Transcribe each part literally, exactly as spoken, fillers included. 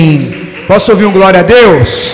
Posso ouvir um glória a Deus?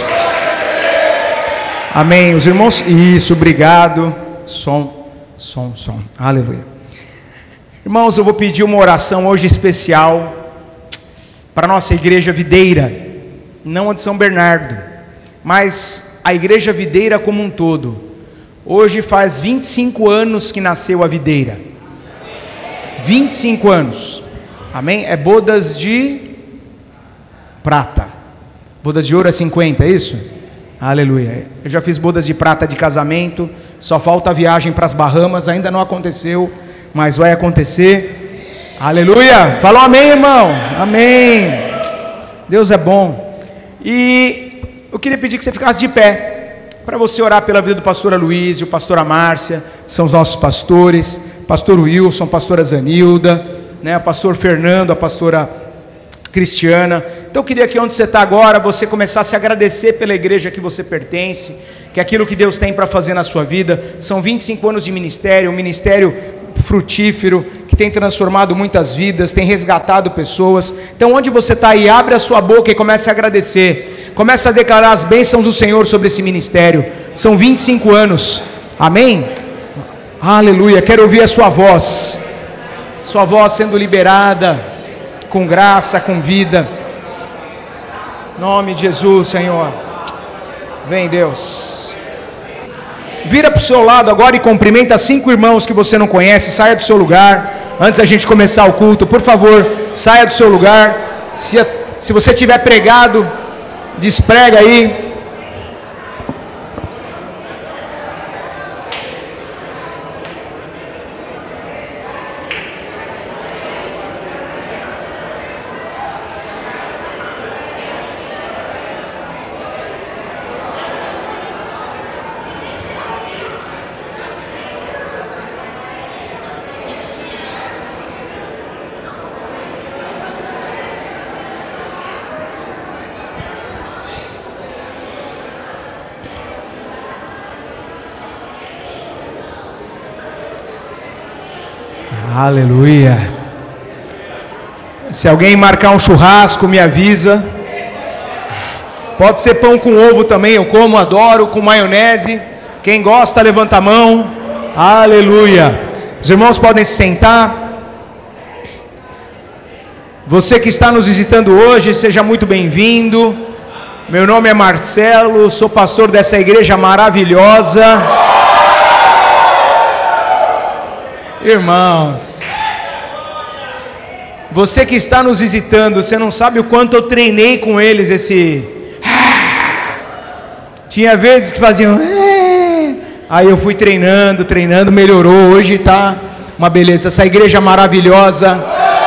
Amém. Os irmãos, isso, obrigado. Som, som, som. Aleluia. Irmãos, eu vou pedir uma oração hoje especial para a nossa igreja videira, não a de São Bernardo, mas a igreja videira como um todo. Hoje faz vinte e cinco anos que nasceu a videira. vinte e cinco anos. Amém? É bodas de prata. Bodas de ouro é cinquenta, é isso? Aleluia. Eu já fiz bodas de prata de casamento. Só falta a viagem para as Bahamas. Ainda não aconteceu, mas vai acontecer. Aleluia. Falou amém, irmão? Amém. Deus é bom. E eu queria pedir que você ficasse de pé para você orar pela vida do pastor Aloysio, pastora Márcia, são os nossos pastores, pastor Wilson, pastora Zanilda, né, o pastor Fernando, a pastora Cristiana. Então eu queria que onde você está agora, você começasse a agradecer pela igreja que você pertence, que aquilo que Deus tem para fazer na sua vida. São vinte e cinco anos de ministério, um ministério frutífero, que tem transformado muitas vidas, tem resgatado pessoas. Então onde você está aí, abre a sua boca e comece a agradecer, comece a declarar as bênçãos do Senhor sobre esse ministério. São vinte e cinco anos, amém? Aleluia. Quero ouvir a sua voz, sua voz sendo liberada, com graça, com vida, em nome de Jesus, Senhor. Vem, Deus. Vira para o seu lado agora e cumprimenta cinco irmãos que você não conhece. Saia do seu lugar, antes da gente começar o culto, por favor, saia do seu lugar. Se, se você tiver pregado, desprega aí. Aleluia. Se alguém marcar um churrasco, me avisa. Pode ser pão com ovo também, eu como, adoro, com maionese. Quem gosta, levanta a mão. Aleluia. Os irmãos podem se sentar. Você que está nos visitando hoje, seja muito bem-vindo. Meu nome é Marcelo, sou pastor dessa igreja maravilhosa. Irmãos, você que está nos visitando, você não sabe o quanto eu treinei com eles esse... Tinha vezes que faziam... Aí eu fui treinando, treinando, melhorou, hoje está uma beleza. Essa igreja maravilhosa.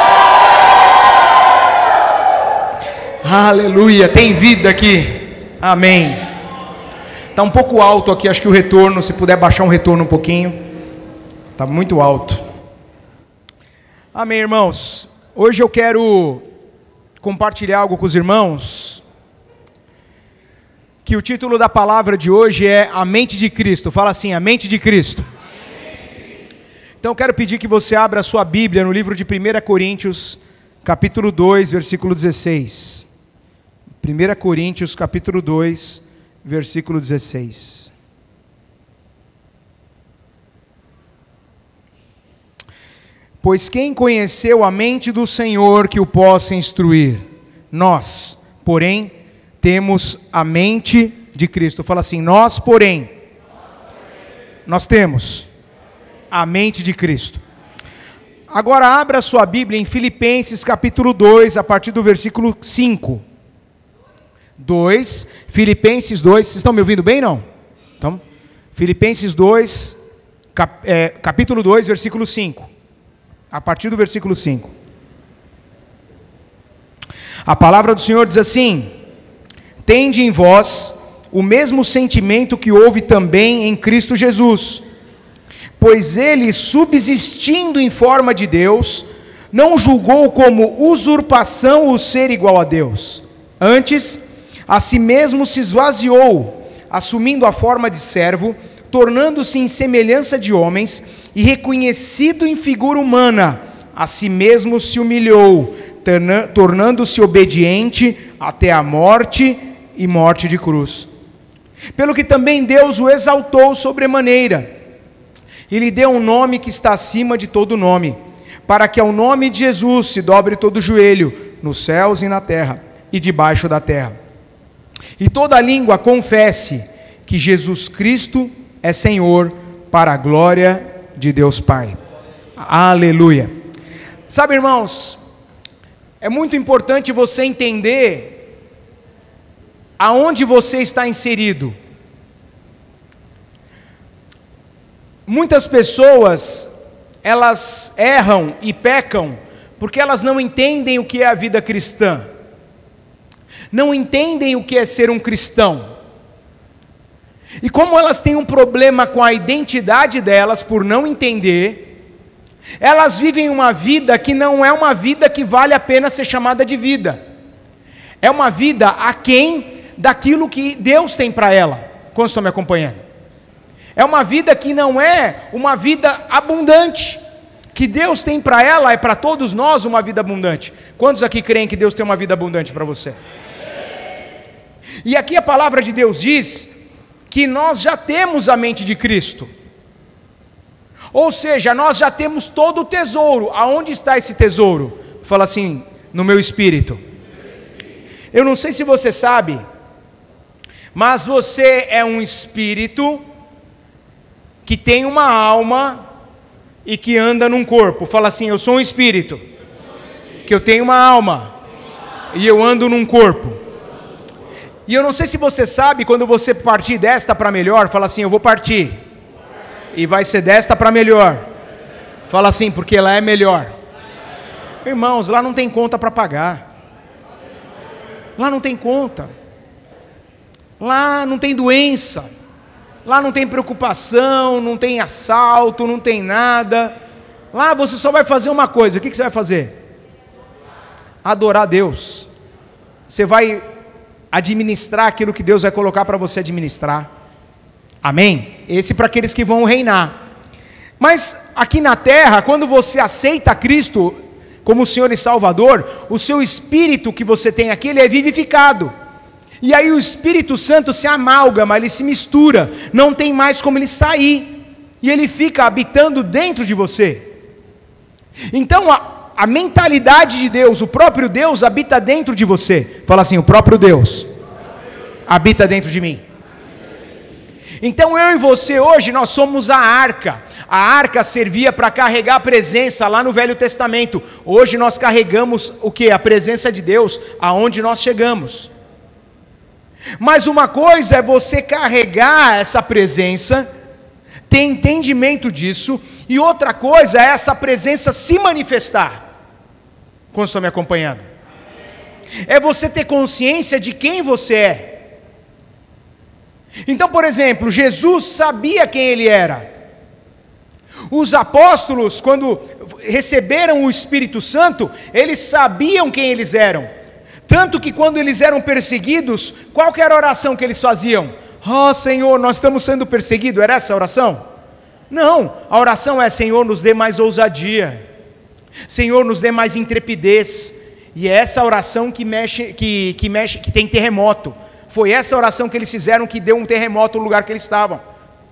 Aleluia, tem vida aqui, amém. Está um pouco alto aqui, acho que o retorno, se puder baixar um retorno um pouquinho. Está muito alto. Amém, irmãos. Hoje eu quero compartilhar algo com os irmãos, que o título da palavra de hoje é A Mente de Cristo. Fala assim, a mente de Cristo. Então eu quero pedir que você abra a sua Bíblia no livro de primeira Coríntios, capítulo dois, versículo dezesseis. primeira Coríntios, capítulo dois, versículo dezesseis. Pois quem conheceu a mente do Senhor que o possa instruir? Nós, porém, temos a mente de Cristo. Fala assim, nós, porém, nós temos a mente de Cristo. Agora abra a sua Bíblia em Filipenses capítulo dois, a partir do versículo cinco. dois, Filipenses dois, vocês estão me ouvindo bem, não? Então, Filipenses dois, cap, é, capítulo dois, versículo cinco. A partir do versículo cinco. A palavra do Senhor diz assim: tende em vós o mesmo sentimento que houve também em Cristo Jesus, pois ele, subsistindo em forma de Deus, não julgou como usurpação o ser igual a Deus. Antes, a si mesmo se esvaziou, assumindo a forma de servo, tornando-se em semelhança de homens, e reconhecido em figura humana, a si mesmo se humilhou, tornando-se obediente até a morte e morte de cruz. Pelo que também Deus o exaltou sobremaneira, e lhe deu um nome que está acima de todo nome, para que ao nome de Jesus se dobre todo o joelho, nos céus e na terra, e debaixo da terra. E toda língua confesse que Jesus Cristo é Senhor, para a glória de Deus Pai. Aleluia. Sabe, irmãos, é muito importante você entender aonde você está inserido. Muitas pessoas, elas erram e pecam porque elas não entendem o que é a vida cristã, não entendem o que é ser um cristão, e como elas têm um problema com a identidade delas por não entender, elas vivem uma vida que não é uma vida que vale a pena ser chamada de vida, é uma vida aquém daquilo que Deus tem para ela. Quantos estão me acompanhando? É uma vida que não é uma vida abundante, que Deus tem para ela, é para todos nós uma vida abundante. Quantos aqui creem que Deus tem uma vida abundante para você? E aqui a palavra de Deus diz que nós já temos a mente de Cristo, ou seja, nós já temos todo o tesouro. Aonde está esse tesouro? Fala assim, no meu espírito. Eu não sei se você sabe, mas você é um espírito que tem uma alma e que anda num corpo. Fala assim, eu sou um espírito, que eu tenho uma alma e eu ando num corpo. E eu não sei se você sabe, quando você partir desta para melhor, fala assim, eu vou partir, e vai ser desta para melhor. Fala assim, porque lá é melhor. Irmãos, lá não tem conta para pagar, lá não tem conta. Lá não tem doença, lá não tem preocupação, não tem assalto, não tem nada. Lá você só vai fazer uma coisa. O que você vai fazer? Adorar a Deus. Você vai administrar aquilo que Deus vai colocar para você administrar. Amém? Esse para aqueles que vão reinar. Mas aqui na terra, quando você aceita Cristo como Senhor e Salvador, o seu espírito que você tem aqui, ele é vivificado. E aí o Espírito Santo se amálgama, ele se mistura, não tem mais como ele sair, e ele fica habitando dentro de você. Então a, a mentalidade de Deus, o próprio Deus habita dentro de você. Fala assim, o próprio Deus habita dentro de mim. Então eu e você hoje, nós somos a arca. A arca servia para carregar a presença lá no Velho Testamento. Hoje nós carregamos o que? A presença de Deus, aonde nós chegamos. Mas uma coisa é você carregar essa presença, ter entendimento disso, e outra coisa é essa presença se manifestar. Quando estão me acompanhando? É você ter consciência de quem você é. Então, por exemplo, Jesus sabia quem ele era. Os apóstolos, quando receberam o Espírito Santo, eles sabiam quem eles eram. Tanto que quando eles eram perseguidos, qual que era a oração que eles faziam? Oh Senhor, nós estamos sendo perseguidos. Era essa a oração? Não, a oração é, Senhor, nos dê mais ousadia, Senhor, nos dê mais intrepidez. E é essa oração que mexe, que, que mexe, que tem terremoto. Foi essa oração que eles fizeram que deu um terremoto no lugar que eles estavam.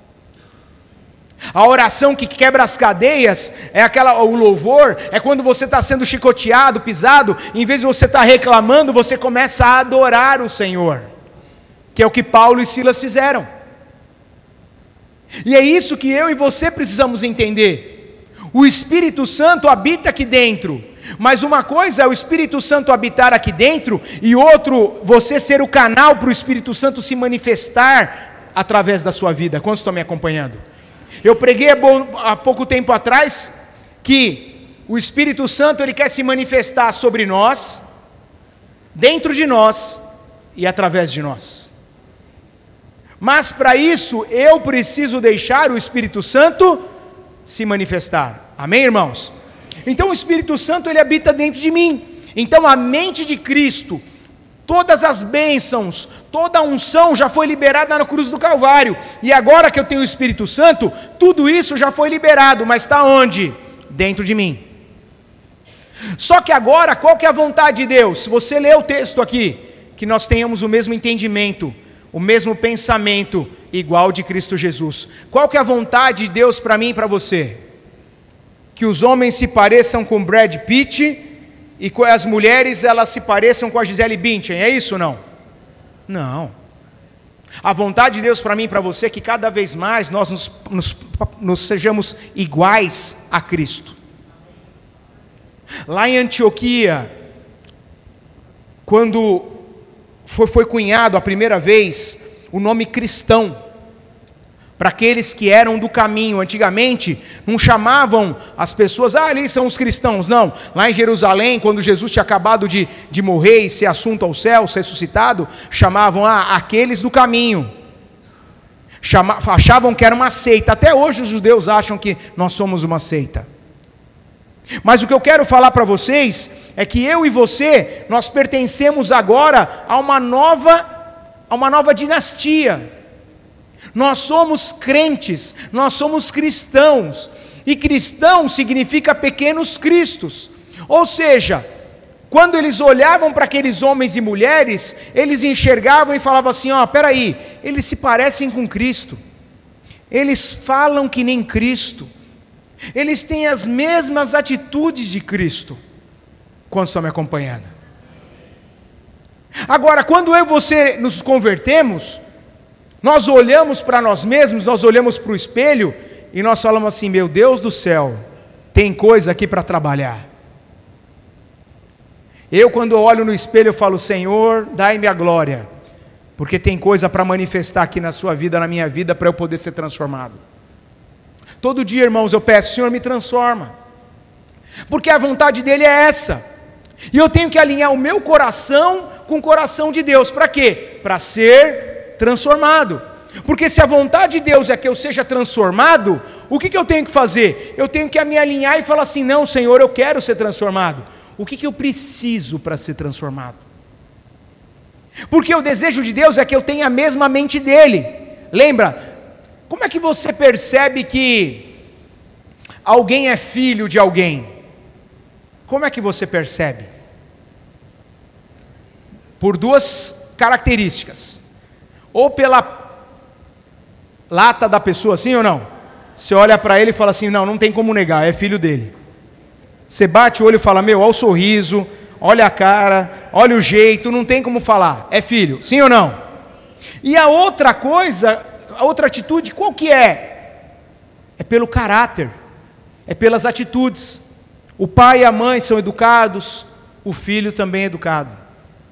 A oração que quebra as cadeias é aquela, o louvor, é quando você está sendo chicoteado, pisado, em vez de você estar reclamando, você começa a adorar o Senhor, que é o que Paulo e Silas fizeram. E é isso que eu e você precisamos entender. O Espírito Santo habita aqui dentro, mas uma coisa é o Espírito Santo habitar aqui dentro, e outro, você ser o canal para o Espírito Santo se manifestar através da sua vida. Quantos estão me acompanhando? Eu preguei há pouco tempo atrás que o Espírito Santo ele quer se manifestar sobre nós, dentro de nós e através de nós. Mas para isso eu preciso deixar o Espírito Santo se manifestar. Amém, irmãos? Então o Espírito Santo ele habita dentro de mim. Então a mente de Cristo, todas as bênçãos, toda a unção já foi liberada na cruz do Calvário. E agora que eu tenho o Espírito Santo, tudo isso já foi liberado, mas está onde? Dentro de mim. Só que agora, qual que é a vontade de Deus? Se você ler o texto aqui, que nós tenhamos o mesmo entendimento, o mesmo pensamento, igual de Cristo Jesus. Qual que é a vontade de Deus para mim e para você? Que os homens se pareçam com Brad Pitt, e as mulheres elas se pareçam com a Gisele Bündchen, é isso ou não? Não. A vontade de Deus para mim e para você é que cada vez mais nós nos, nos, nos sejamos iguais a Cristo. Lá em Antioquia, quando foi, foi cunhado a primeira vez o nome cristão, para aqueles que eram do caminho. Antigamente não chamavam as pessoas, ah, ali são os cristãos, não. Lá em Jerusalém, quando Jesus tinha acabado de, de morrer e ser assunto ao céu, ser ressuscitado, chamavam ah, aqueles do caminho. Chama, achavam que era uma seita. Até hoje os judeus acham que nós somos uma seita. Mas o que eu quero falar para vocês é que eu e você, nós pertencemos agora a uma nova, a uma nova dinastia. Nós somos crentes, nós somos cristãos, e cristão significa pequenos cristos, ou seja, quando eles olhavam para aqueles homens e mulheres, eles enxergavam e falavam assim, ó, peraí, eles se parecem com Cristo, eles falam que nem Cristo, eles têm as mesmas atitudes de Cristo. Quantos estão me acompanhando? Agora, quando eu e você nos convertemos, nós olhamos para nós mesmos, nós olhamos para o espelho e nós falamos assim, meu Deus do céu, tem coisa aqui para trabalhar. Eu quando olho no espelho eu falo, Senhor, dai-me a glória, porque tem coisa para manifestar aqui na sua vida, na minha vida, para eu poder ser transformado. Todo dia, irmãos, eu peço, Senhor, me transforma, porque a vontade dele é essa, e eu tenho que alinhar o meu coração com o coração de Deus, para quê? Para ser transformado, porque se a vontade de Deus é que eu seja transformado, o que, que eu tenho que fazer? Eu tenho que me alinhar e falar assim, não Senhor, eu quero ser transformado, o que, que eu preciso para ser transformado? Porque o desejo de Deus é que eu tenha a mesma mente dele. Lembra, como é que você percebe que alguém é filho de alguém? Como é que você percebe? Por duas características, ou pela lata da pessoa, sim ou não? Você olha para ele e fala assim, não, não tem como negar, é filho dele. Você bate o olho e fala, meu, olha o sorriso, olha a cara, olha o jeito, não tem como falar, é filho, sim ou não? E a outra coisa, a outra atitude, qual que é? É pelo caráter, é pelas atitudes. O pai e a mãe são educados, o filho também é educado.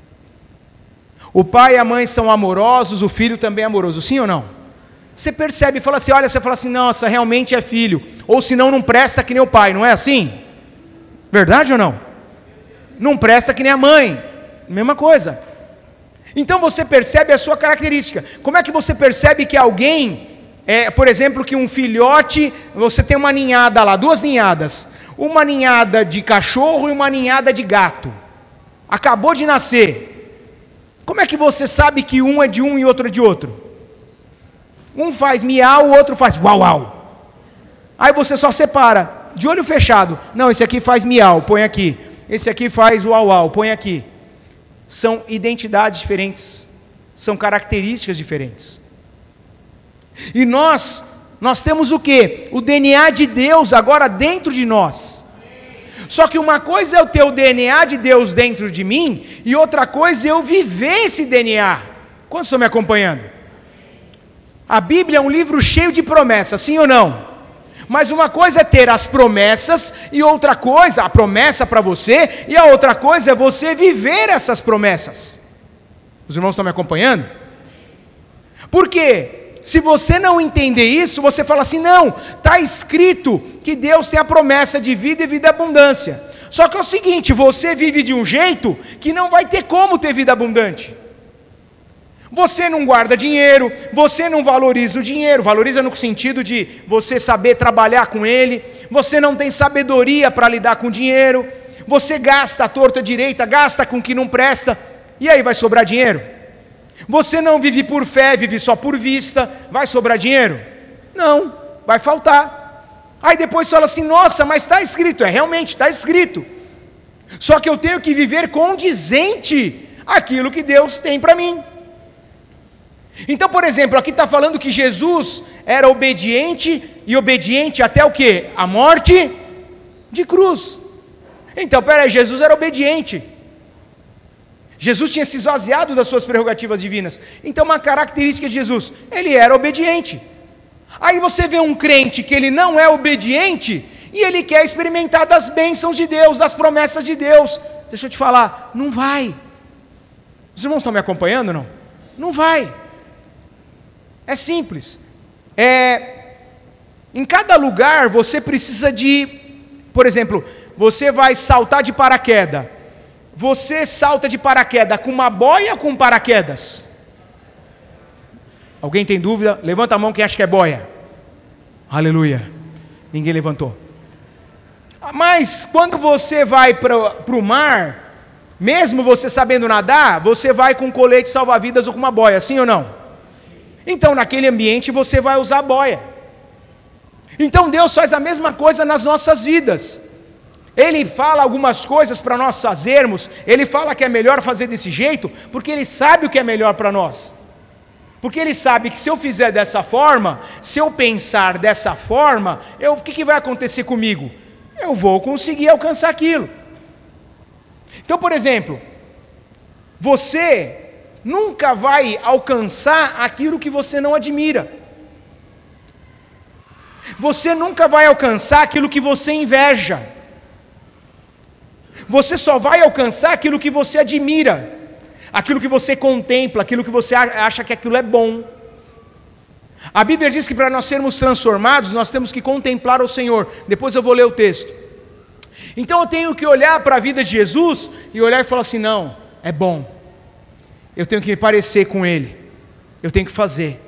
O pai e a mãe são amorosos, o filho também é amoroso, sim ou não? Você percebe e fala assim, olha, você fala assim, nossa, realmente é filho, ou senão não presta que nem o pai, não é assim? Verdade ou não? Não presta que nem a mãe, mesma coisa. Então você percebe a sua característica. Como é que você percebe que alguém, é, por exemplo, que um filhote, você tem uma ninhada lá, duas ninhadas, uma ninhada de cachorro e uma ninhada de gato, acabou de nascer. Como é que você sabe que um é de um e outro é de outro? Um faz miau, o outro faz uau, uau. Aí você só separa, de olho fechado. Não, esse aqui faz miau, põe aqui. Esse aqui faz uau, uau, põe aqui. São identidades diferentes. São características diferentes. E nós, nós temos o quê? O D N A de Deus agora dentro de nós. Só que uma coisa é eu ter o D N A de Deus dentro de mim, e outra coisa é eu viver esse D N A. Quantos estão me acompanhando? A Bíblia é um livro cheio de promessas, sim ou não? Mas uma coisa é ter as promessas, e outra coisa, a promessa para você, e a outra coisa é você viver essas promessas. Os irmãos estão me acompanhando? Por quê? Se você não entender isso, você fala assim, não, está escrito que Deus tem a promessa de vida e vida abundância. Só que é o seguinte, você vive de um jeito que não vai ter como ter vida abundante. Você não guarda dinheiro, você não valoriza o dinheiro, valoriza no sentido de você saber trabalhar com ele, você não tem sabedoria para lidar com o dinheiro, você gasta à torta direita, gasta com o que não presta, e aí vai sobrar dinheiro? Você não vive por fé, vive só por vista, vai sobrar dinheiro? Não, vai faltar. Aí depois fala assim, nossa, mas está escrito, é realmente, está escrito. Só que eu tenho que viver condizente àquilo que Deus tem para mim. Então, por exemplo, aqui está falando que Jesus era obediente, e obediente até o quê? A morte de cruz. Então, peraí, Jesus era obediente. Jesus tinha se esvaziado das suas prerrogativas divinas. Então, uma característica de Jesus, ele era obediente. Aí você vê um crente que ele não é obediente, e ele quer experimentar das bênçãos de Deus, das promessas de Deus. Deixa eu te falar, não vai. Os irmãos estão me acompanhando, não? Não vai. É simples. É, em cada lugar você precisa de, por exemplo, você vai saltar de paraquedas. Você salta de paraquedas com uma boia ou com paraquedas? Alguém tem dúvida? Levanta a mão quem acha que é boia. Aleluia. Ninguém levantou. Mas quando você vai para o mar, mesmo você sabendo nadar, você vai com colete salva-vidas ou com uma boia, sim ou não? Então, naquele ambiente, você vai usar a boia. Então, Deus faz a mesma coisa nas nossas vidas. Ele fala algumas coisas para nós fazermos, Ele fala que é melhor fazer desse jeito, porque Ele sabe o que é melhor para nós. Porque Ele sabe que se eu fizer dessa forma, se eu pensar dessa forma, eu, o que, que vai acontecer comigo? Eu vou conseguir alcançar aquilo. Então, por exemplo, você nunca vai alcançar aquilo que você não admira. Você nunca vai alcançar aquilo que você inveja. Você só vai alcançar aquilo que você admira, aquilo que você contempla, aquilo que você acha que aquilo é bom. A Bíblia diz que para nós sermos transformados, nós temos que contemplar o Senhor. Depois eu vou ler o texto. Então eu tenho que olhar para a vida de Jesus e olhar e falar assim, não, é bom. Eu tenho que me parecer com Ele. Eu tenho que fazer.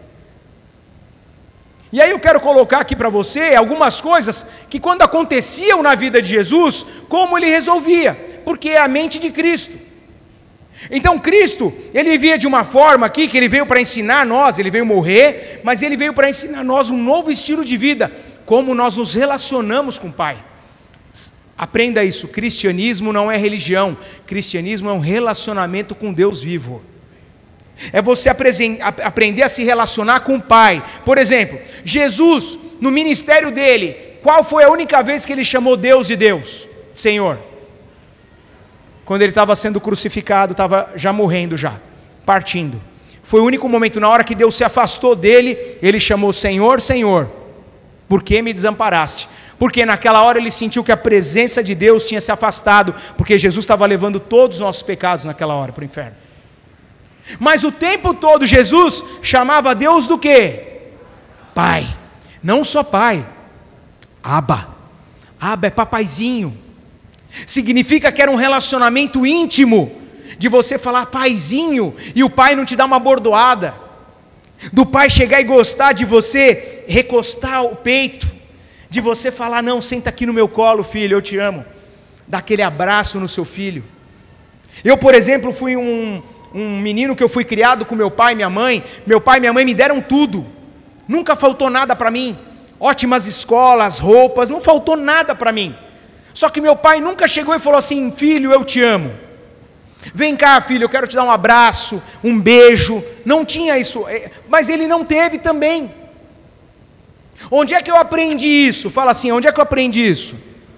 E aí eu quero colocar aqui para você algumas coisas que quando aconteciam na vida de Jesus, como Ele resolvia. Porque é a mente de Cristo. Então Cristo, Ele vivia de uma forma aqui, que Ele veio para ensinar nós, Ele veio morrer, mas Ele veio para ensinar nós um novo estilo de vida. Como nós nos relacionamos com o Pai. Aprenda isso, cristianismo não é religião. Cristianismo é um relacionamento com Deus vivo. É você aprender a se relacionar com o Pai. Por exemplo, Jesus, no ministério dele, qual foi a única vez que ele chamou Deus de Deus? Senhor. Quando ele estava sendo crucificado, estava já morrendo já, partindo. Foi o único momento, na hora que Deus se afastou dele, ele chamou Senhor, Senhor, por que me desamparaste? Porque naquela hora ele sentiu que a presença de Deus tinha se afastado, porque Jesus estava levando todos os nossos pecados naquela hora para o inferno. Mas o tempo todo Jesus chamava Deus do quê? Pai. Não só Pai. Abba. Abba é papaizinho. Significa que era um relacionamento íntimo, de você falar paizinho, e o pai não te dá uma bordoada. Do pai chegar e gostar de você, recostar o peito, de você falar, não, senta aqui no meu colo, filho, eu te amo. Dá aquele abraço no seu filho. Eu, por exemplo, fui um... um menino que eu fui criado com meu pai e minha mãe. Meu pai e minha mãe me deram tudo, nunca faltou nada para mim, ótimas escolas, roupas, não faltou nada para mim. Só que meu pai nunca chegou e falou assim, filho, eu te amo, vem cá filho, eu quero te dar um abraço, um beijo. Não tinha isso, mas ele não teve também. Onde é que eu aprendi isso? Fala assim, onde é que eu aprendi isso?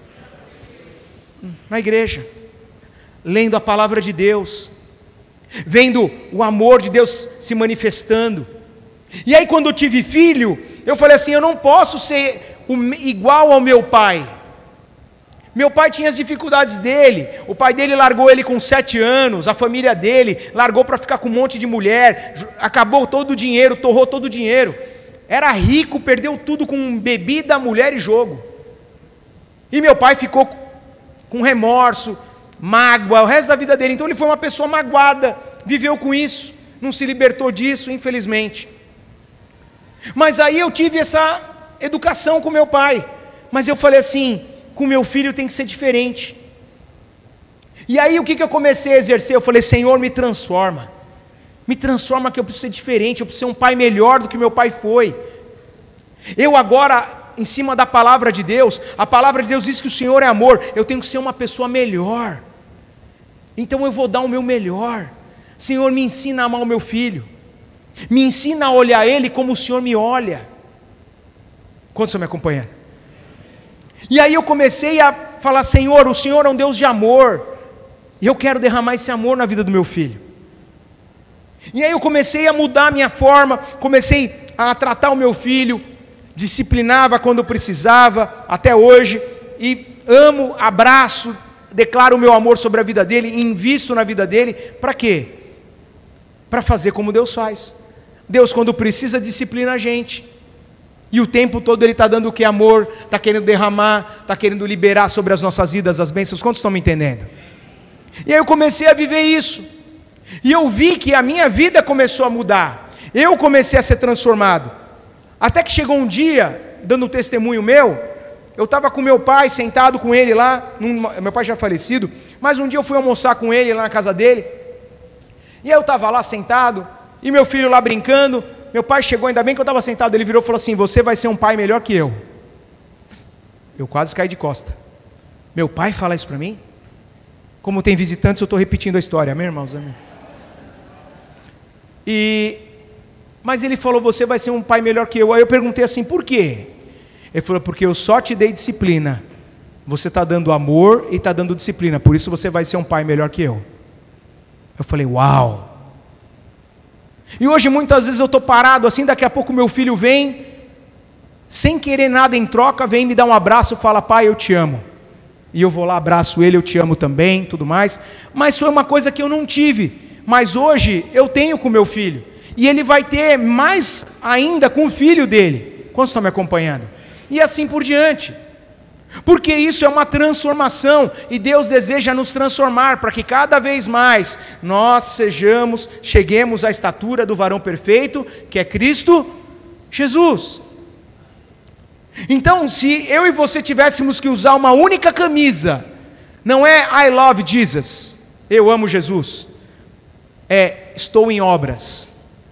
Na igreja, lendo a palavra de Deus, vendo o amor de Deus se manifestando. E aí quando eu tive filho, eu falei assim, eu não posso ser igual ao meu pai. Meu pai tinha as dificuldades dele, o pai dele largou ele com sete anos, a família dele largou para ficar com um monte de mulher, acabou todo o dinheiro, torrou todo o dinheiro, era rico, perdeu tudo com bebida, mulher e jogo. E meu pai ficou com remorso, mágoa, o resto da vida dele. Então ele foi uma pessoa magoada, viveu com isso, não se libertou disso, infelizmente. Mas aí eu tive essa educação com meu pai, mas eu falei assim, com meu filho tem que ser diferente. E aí o que, que eu comecei a exercer? Eu falei, Senhor, me transforma, me transforma que eu preciso ser diferente, eu preciso ser um pai melhor do que meu pai foi. Eu agora, em cima da palavra de Deus, a palavra de Deus diz que o Senhor é amor, eu tenho que ser uma pessoa melhor. Então eu vou dar o meu melhor. Senhor, me ensina a amar o meu filho. Me ensina a olhar ele como o Senhor me olha. Quantos estão me acompanhando? E aí eu comecei a falar, Senhor, o Senhor é um Deus de amor. E eu quero derramar esse amor na vida do meu filho. E aí eu comecei a mudar a minha forma, comecei a tratar o meu filho, disciplinava quando precisava, até hoje, e amo, abraço, declaro o meu amor sobre a vida dele, invisto na vida dele, para quê? Para fazer como Deus faz. Deus, quando precisa, disciplina a gente, e o tempo todo Ele está dando o que? Amor, está querendo derramar, está querendo liberar sobre as nossas vidas as bênçãos. Quantos estão me entendendo? E aí eu comecei a viver isso, e eu vi que a minha vida começou a mudar, eu comecei a ser transformado, até que chegou um dia, dando um testemunho meu, eu estava com meu pai, sentado com ele lá, num, meu pai já falecido, mas um dia eu fui almoçar com ele lá na casa dele, e aí eu estava lá sentado, e meu filho lá brincando, meu pai chegou, ainda bem que eu estava sentado, ele virou e falou assim, você vai ser um pai melhor que eu. Eu quase caí de costa. Meu pai fala isso para mim? Como tem visitantes, eu estou repetindo a história, amém, irmãos? Amém. E, mas ele falou, você vai ser um pai melhor que eu. Aí eu perguntei assim, por quê? Ele falou, porque eu só te dei disciplina. Você está dando amor e está dando disciplina, por isso você vai ser um pai melhor que eu. Eu falei, uau! E hoje muitas vezes eu estou parado assim, daqui a pouco meu filho vem, sem querer nada em troca, vem me dar um abraço e fala, pai, eu te amo. E eu vou lá, abraço ele, eu te amo também, tudo mais. Mas foi uma coisa que eu não tive. Mas hoje eu tenho com meu filho. E ele vai ter mais ainda com o filho dele. Quantos estão me acompanhando? E assim por diante. Porque isso é uma transformação. E Deus deseja nos transformar, para que cada vez mais nós sejamos, cheguemos à estatura do varão perfeito, que é Cristo Jesus. Então, se eu e você tivéssemos que usar uma única camisa, não é I love Jesus, eu amo Jesus, é estou em obras,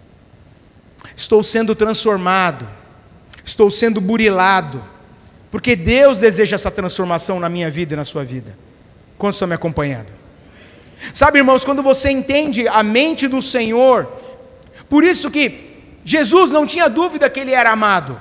estou sendo transformado, estou sendo burilado, porque Deus deseja essa transformação na minha vida e na sua vida. Quantos estão me acompanhando? Sabe, irmãos, quando você entende a mente do Senhor, por isso que Jesus não tinha dúvida que Ele era amado.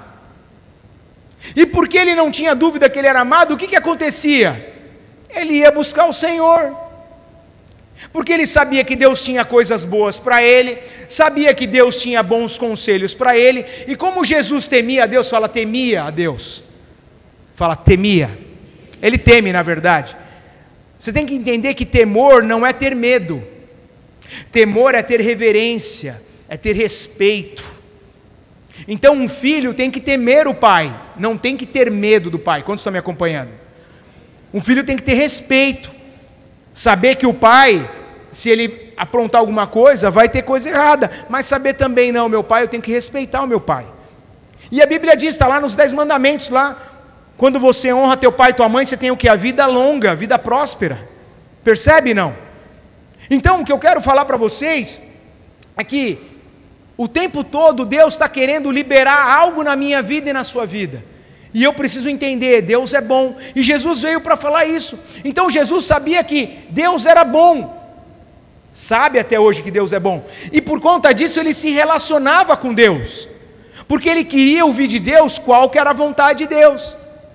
E porque ele não tinha dúvida que ele era amado, o que que acontecia? Ele ia buscar o Senhor, porque ele sabia que Deus tinha coisas boas para ele, sabia que Deus tinha bons conselhos para ele, e como Jesus temia a Deus, fala temia a Deus, fala temia, ele teme na verdade. Você tem que entender que temor não é ter medo, temor é ter reverência, é ter respeito. Então um filho tem que temer o pai, não tem que ter medo do pai. Quantos estão me acompanhando? Um filho tem que ter respeito, saber que o pai, se ele aprontar alguma coisa, vai ter coisa errada, mas saber também, não, meu pai, eu tenho que respeitar o meu pai. E a Bíblia diz, está lá nos dez mandamentos, lá, quando você honra teu pai e tua mãe, você tem o que? A vida longa, a vida próspera. Percebe, não? Então o que eu quero falar para vocês é que o tempo todo Deus está querendo liberar algo na minha vida e na sua vida. E eu preciso entender, Deus é bom. E Jesus veio para falar isso. Então Jesus sabia que Deus era bom. Sabe até hoje que Deus é bom. E por conta disso ele se relacionava com Deus. Porque ele queria ouvir de Deus qual que era a vontade de Deus.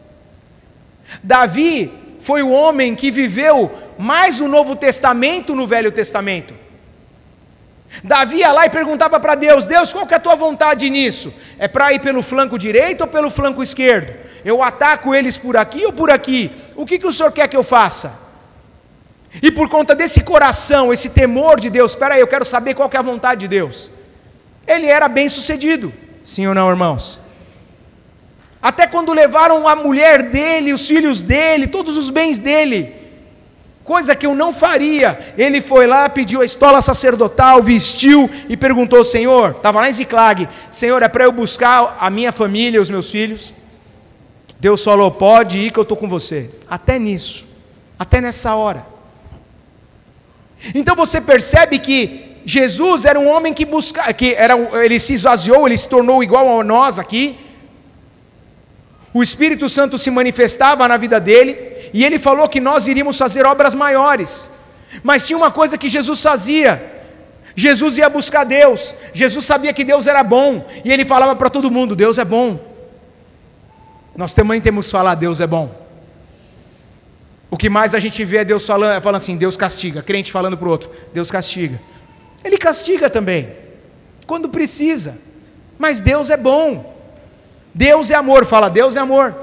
Davi foi o homem que viveu mais o Novo Testamento no Velho Testamento. Davi ia lá e perguntava para Deus, Deus, qual que é a tua vontade nisso? É para ir pelo flanco direito ou pelo flanco esquerdo? Eu ataco eles por aqui ou por aqui? O que, que o Senhor quer que eu faça? E por conta desse coração, esse temor de Deus, espera aí, eu quero saber qual que é a vontade de Deus. Ele era bem sucedido, sim ou não, irmãos? Até quando levaram a mulher dele, os filhos dele, todos os bens dele, coisa que eu não faria, ele foi lá, pediu a estola sacerdotal, vestiu e perguntou, Senhor, estava lá em Ziclag, Senhor, é para eu buscar a minha família, os meus filhos? Deus falou, pode ir que eu estou com você. Até nisso, até nessa hora. Então você percebe que Jesus era um homem que buscava, que era, ele se esvaziou, ele se tornou igual a nós aqui. O Espírito Santo se manifestava na vida dele, e ele falou que nós iríamos fazer obras maiores. Mas tinha uma coisa que Jesus fazia. Jesus ia buscar Deus. Jesus sabia que Deus era bom. E Ele falava para todo mundo, Deus é bom. Nós também temos que falar, Deus é bom. O que mais a gente vê é Deus falando, falando assim, Deus castiga. Crente falando para o outro, Deus castiga. Ele castiga também, quando precisa. Mas Deus é bom. Deus é amor. Fala, Deus é amor.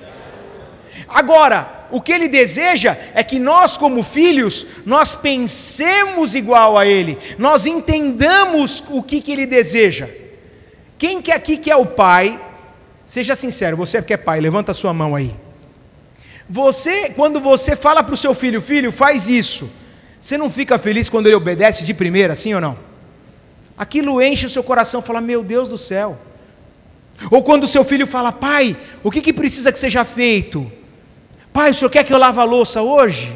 Agora, o que Ele deseja é que nós como filhos, nós pensemos igual a Ele, nós entendamos o que, que Ele deseja. Quem que aqui que é o pai, seja sincero, você que é pai, levanta a sua mão aí. Você, quando você fala para o seu filho, filho, faz isso, você não fica feliz quando ele obedece de primeira, sim ou não? Aquilo enche o seu coração, fala, meu Deus do céu. Ou quando o seu filho fala, pai, o que, que precisa que seja feito? Pai, o senhor quer que eu lave a louça hoje?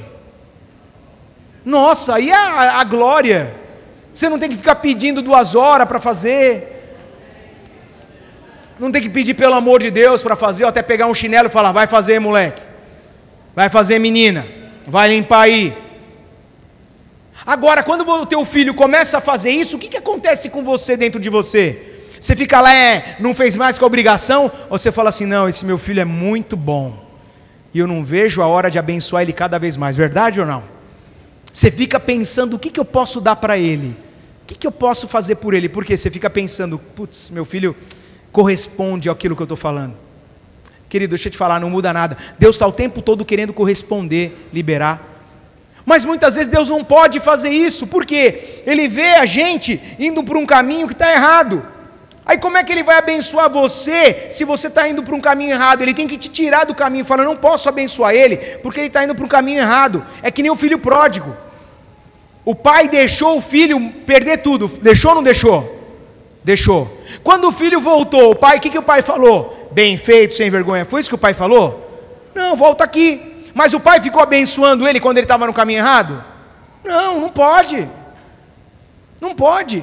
Nossa, aí é a, a glória. Você não tem que ficar pedindo duas horas para fazer. Não tem que pedir pelo amor de Deus para fazer, ou até pegar um chinelo e falar, vai fazer moleque. Vai fazer menina. Vai limpar aí. Agora, quando o teu filho começa a fazer isso, o que, que acontece com você dentro de você? Você fica lá, é, não fez mais que a obrigação? Ou você fala assim, não, esse meu filho é muito bom. E eu não vejo a hora de abençoar ele cada vez mais, verdade ou não? Você fica pensando, o que, que eu posso dar para ele? O que, que eu posso fazer por ele? Porque você fica pensando, putz, meu filho corresponde àquilo que eu estou falando. Querido, deixa eu te falar, não muda nada. Deus está o tempo todo querendo corresponder, liberar. Mas muitas vezes Deus não pode fazer isso, porque Ele vê a gente indo por um caminho que está errado. Aí como é que Ele vai abençoar você, se você está indo para um caminho errado? Ele tem que te tirar do caminho, fala, eu não posso abençoar ele, porque ele está indo para um caminho errado. É que nem o filho pródigo. O pai deixou o filho perder tudo, deixou ou não deixou? Deixou. Quando o filho voltou, o pai, o que, que o pai falou? Bem feito, sem vergonha. Foi isso que o pai falou? Não, volta aqui. Mas o pai ficou abençoando ele quando ele estava no caminho errado? Não, não pode. Não pode.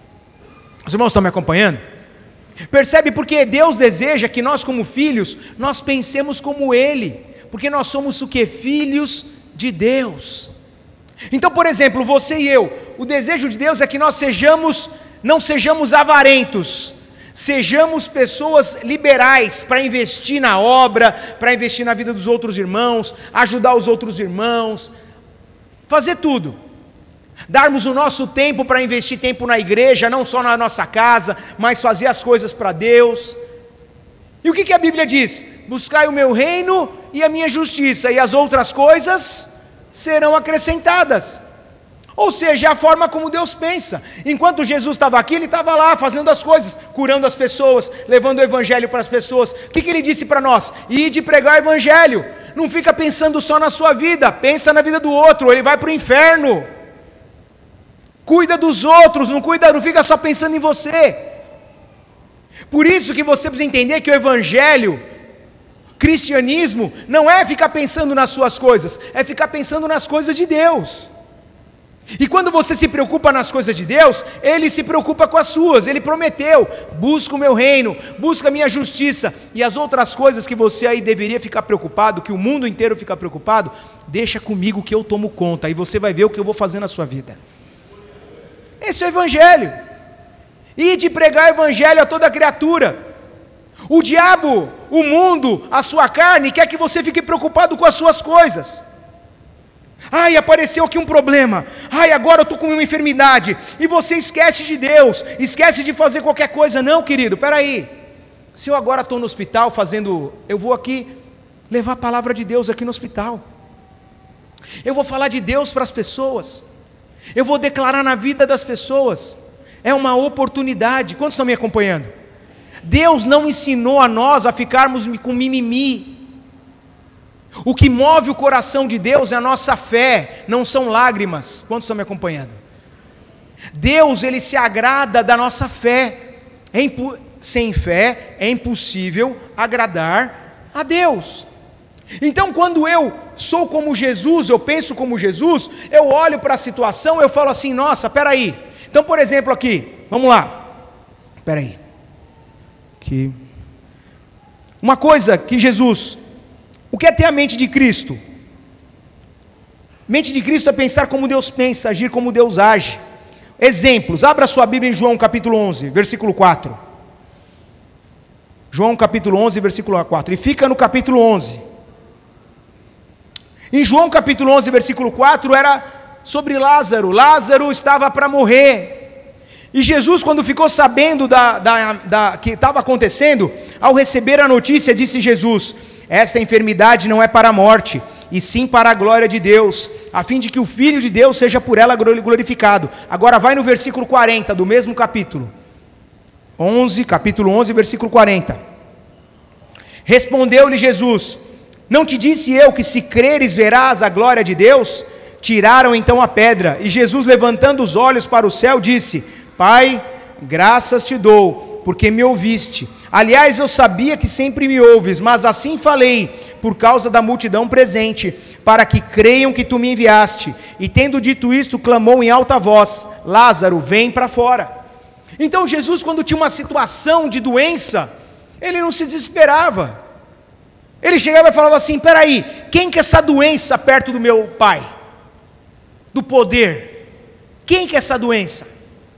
Os irmãos estão me acompanhando? Percebe porque Deus deseja que nós como filhos, nós pensemos como Ele, porque nós somos o que? Filhos de Deus. Então, por exemplo, você e eu, o desejo de Deus é que nós sejamos, não sejamos avarentos, sejamos pessoas liberais para investir na obra, para investir na vida dos outros irmãos, ajudar os outros irmãos, fazer tudo. Darmos o nosso tempo para investir tempo na igreja, não só na nossa casa, mas fazer as coisas para Deus. E o que, que a Bíblia diz? Buscai o meu reino e a minha justiça, e as outras coisas serão acrescentadas. Ou seja, é a forma como Deus pensa. Enquanto Jesus estava aqui, Ele estava lá fazendo as coisas, curando as pessoas, levando o evangelho para as pessoas. O que, que Ele disse para nós? Ide pregar o evangelho. Não fica pensando só na sua vida, pensa na vida do outro, ele vai para o inferno. Cuida dos outros, não cuida, não fica só pensando em você. Por isso que você precisa entender que o evangelho, cristianismo, não é ficar pensando nas suas coisas, é ficar pensando nas coisas de Deus. E quando você se preocupa nas coisas de Deus, Ele se preocupa com as suas. Ele prometeu, busca o meu reino, busca a minha justiça, e as outras coisas que você aí deveria ficar preocupado, que o mundo inteiro fica preocupado, deixa comigo que eu tomo conta, e você vai ver o que eu vou fazer na sua vida. Esse é o evangelho. E de pregar o evangelho a toda criatura. O diabo, o mundo, a sua carne quer que você fique preocupado com as suas coisas. Ai, apareceu aqui um problema. Ai, agora eu estou com uma enfermidade. E você esquece de Deus, esquece de fazer qualquer coisa. Não, querido, peraí. Se eu agora estou no hospital fazendo, eu vou aqui levar a palavra de Deus aqui no hospital. Eu vou falar de Deus para as pessoas. Eu vou declarar na vida das pessoas. É uma oportunidade. Quantos estão me acompanhando? Deus não ensinou a nós a ficarmos com mimimi. O que move o coração de Deus é a nossa fé, não são lágrimas. Quantos estão me acompanhando? Deus, Ele se agrada da nossa fé. É impu... Sem fé é impossível agradar a Deus. Então, quando eu sou como Jesus, eu penso como Jesus, eu olho para a situação, eu falo assim, nossa, peraí. Então, por exemplo aqui, vamos lá. Peraí. Aqui. Uma coisa que Jesus, o que é ter a mente de Cristo? Mente de Cristo é pensar como Deus pensa, agir como Deus age. Exemplos, abra sua Bíblia em João capítulo onze, versículo quatro. João capítulo onze, versículo quatro. E fica no capítulo onze. Em João capítulo onze, versículo quatro, era sobre Lázaro. Lázaro estava para morrer. E Jesus, quando ficou sabendo da, da, da, que estava acontecendo, ao receber a notícia, disse Jesus: esta enfermidade não é para a morte, e sim para a glória de Deus, a fim de que o Filho de Deus seja por ela glorificado. Agora vai no versículo quarenta do mesmo capítulo. onze, capítulo onze, versículo quarenta. Respondeu-lhe Jesus: não te disse eu que se creres verás a glória de Deus? Tiraram então a pedra, e Jesus, levantando os olhos para o céu, disse: Pai, graças te dou, porque me ouviste. Aliás, eu sabia que sempre me ouves, mas assim falei, por causa da multidão presente, para que creiam que tu me enviaste. E tendo dito isto, clamou em alta voz: Lázaro, vem para fora. Então Jesus, quando tinha uma situação de doença, ele não se desesperava. Ele chegava e falava assim: peraí, quem que é essa doença perto do meu pai? Do poder? Quem que é essa doença?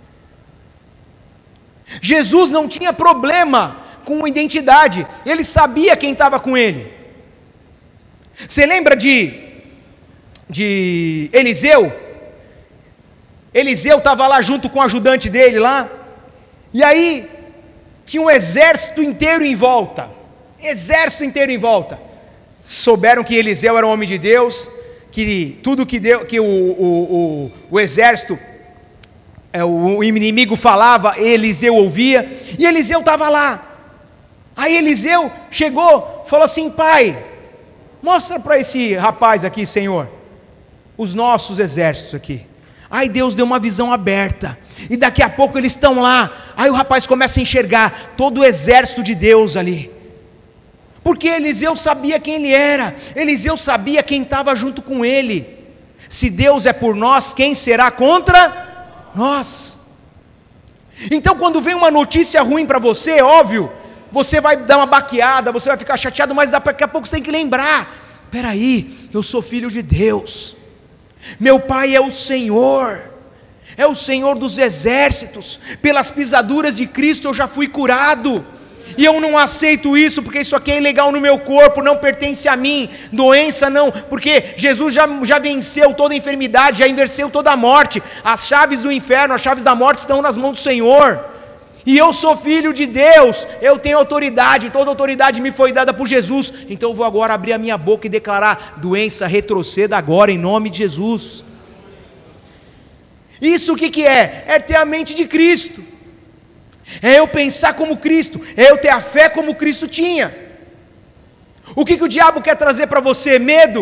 Jesus não tinha problema com identidade, ele sabia quem estava com ele. Você lembra de, de Eliseu? Eliseu estava lá junto com o ajudante dele lá, e aí tinha um exército inteiro em volta, exército inteiro em volta. Souberam que Eliseu era um homem de Deus, que tudo que, deu, que o, o, o, o exército, é, o inimigo falava, Eliseu ouvia, e Eliseu estava lá. Aí Eliseu chegou, falou assim: pai, mostra para esse rapaz aqui, Senhor, os nossos exércitos aqui. Aí Deus deu uma visão aberta, e daqui a pouco eles estão lá. Aí o rapaz começa a enxergar todo o exército de Deus ali, porque Eliseu sabia quem ele era, Eliseu sabia quem estava junto com ele. Se Deus é por nós, quem será contra nós? Então quando vem uma notícia ruim para você, óbvio, você vai dar uma baqueada, você vai ficar chateado, mas daqui a pouco você tem que lembrar: peraí, eu sou filho de Deus, meu pai é o Senhor, é o Senhor dos exércitos, pelas pisaduras de Cristo eu já fui curado, e eu não aceito isso, porque isso aqui é ilegal no meu corpo, não pertence a mim. Doença não, porque Jesus já, já venceu toda a enfermidade, já venceu toda a morte. As chaves do inferno, as chaves da morte estão nas mãos do Senhor, e eu sou filho de Deus, eu tenho autoridade, toda autoridade me foi dada por Jesus. Então eu vou agora abrir a minha boca e declarar: doença, retroceda agora em nome de Jesus. Isso o que, que é? É ter a mente de Cristo, é eu pensar como Cristo, é eu ter a fé como Cristo tinha. O que, que o diabo quer trazer para você? Medo.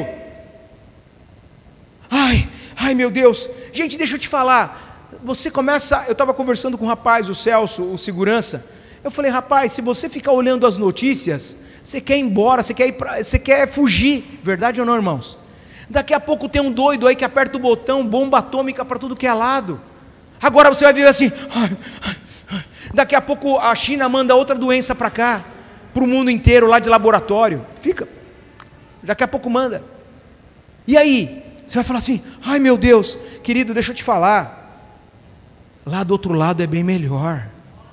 Ai, ai meu Deus, gente, deixa eu te falar. Você começa, eu estava conversando com um rapaz, o Celso, o segurança. Eu falei: rapaz, se você ficar olhando as notícias, você quer ir embora, você quer ir pra, você quer fugir, verdade ou não, irmãos? Daqui a pouco tem um doido aí que aperta o botão, bomba atômica para tudo que é lado. Agora você vai viver assim. Ai, ai, ai. Daqui a pouco a China manda outra doença para cá, para o mundo inteiro lá de laboratório. Fica, daqui a pouco manda. E aí, você vai falar assim: ai meu Deus, querido, deixa eu te falar. Lá do outro lado é bem melhor.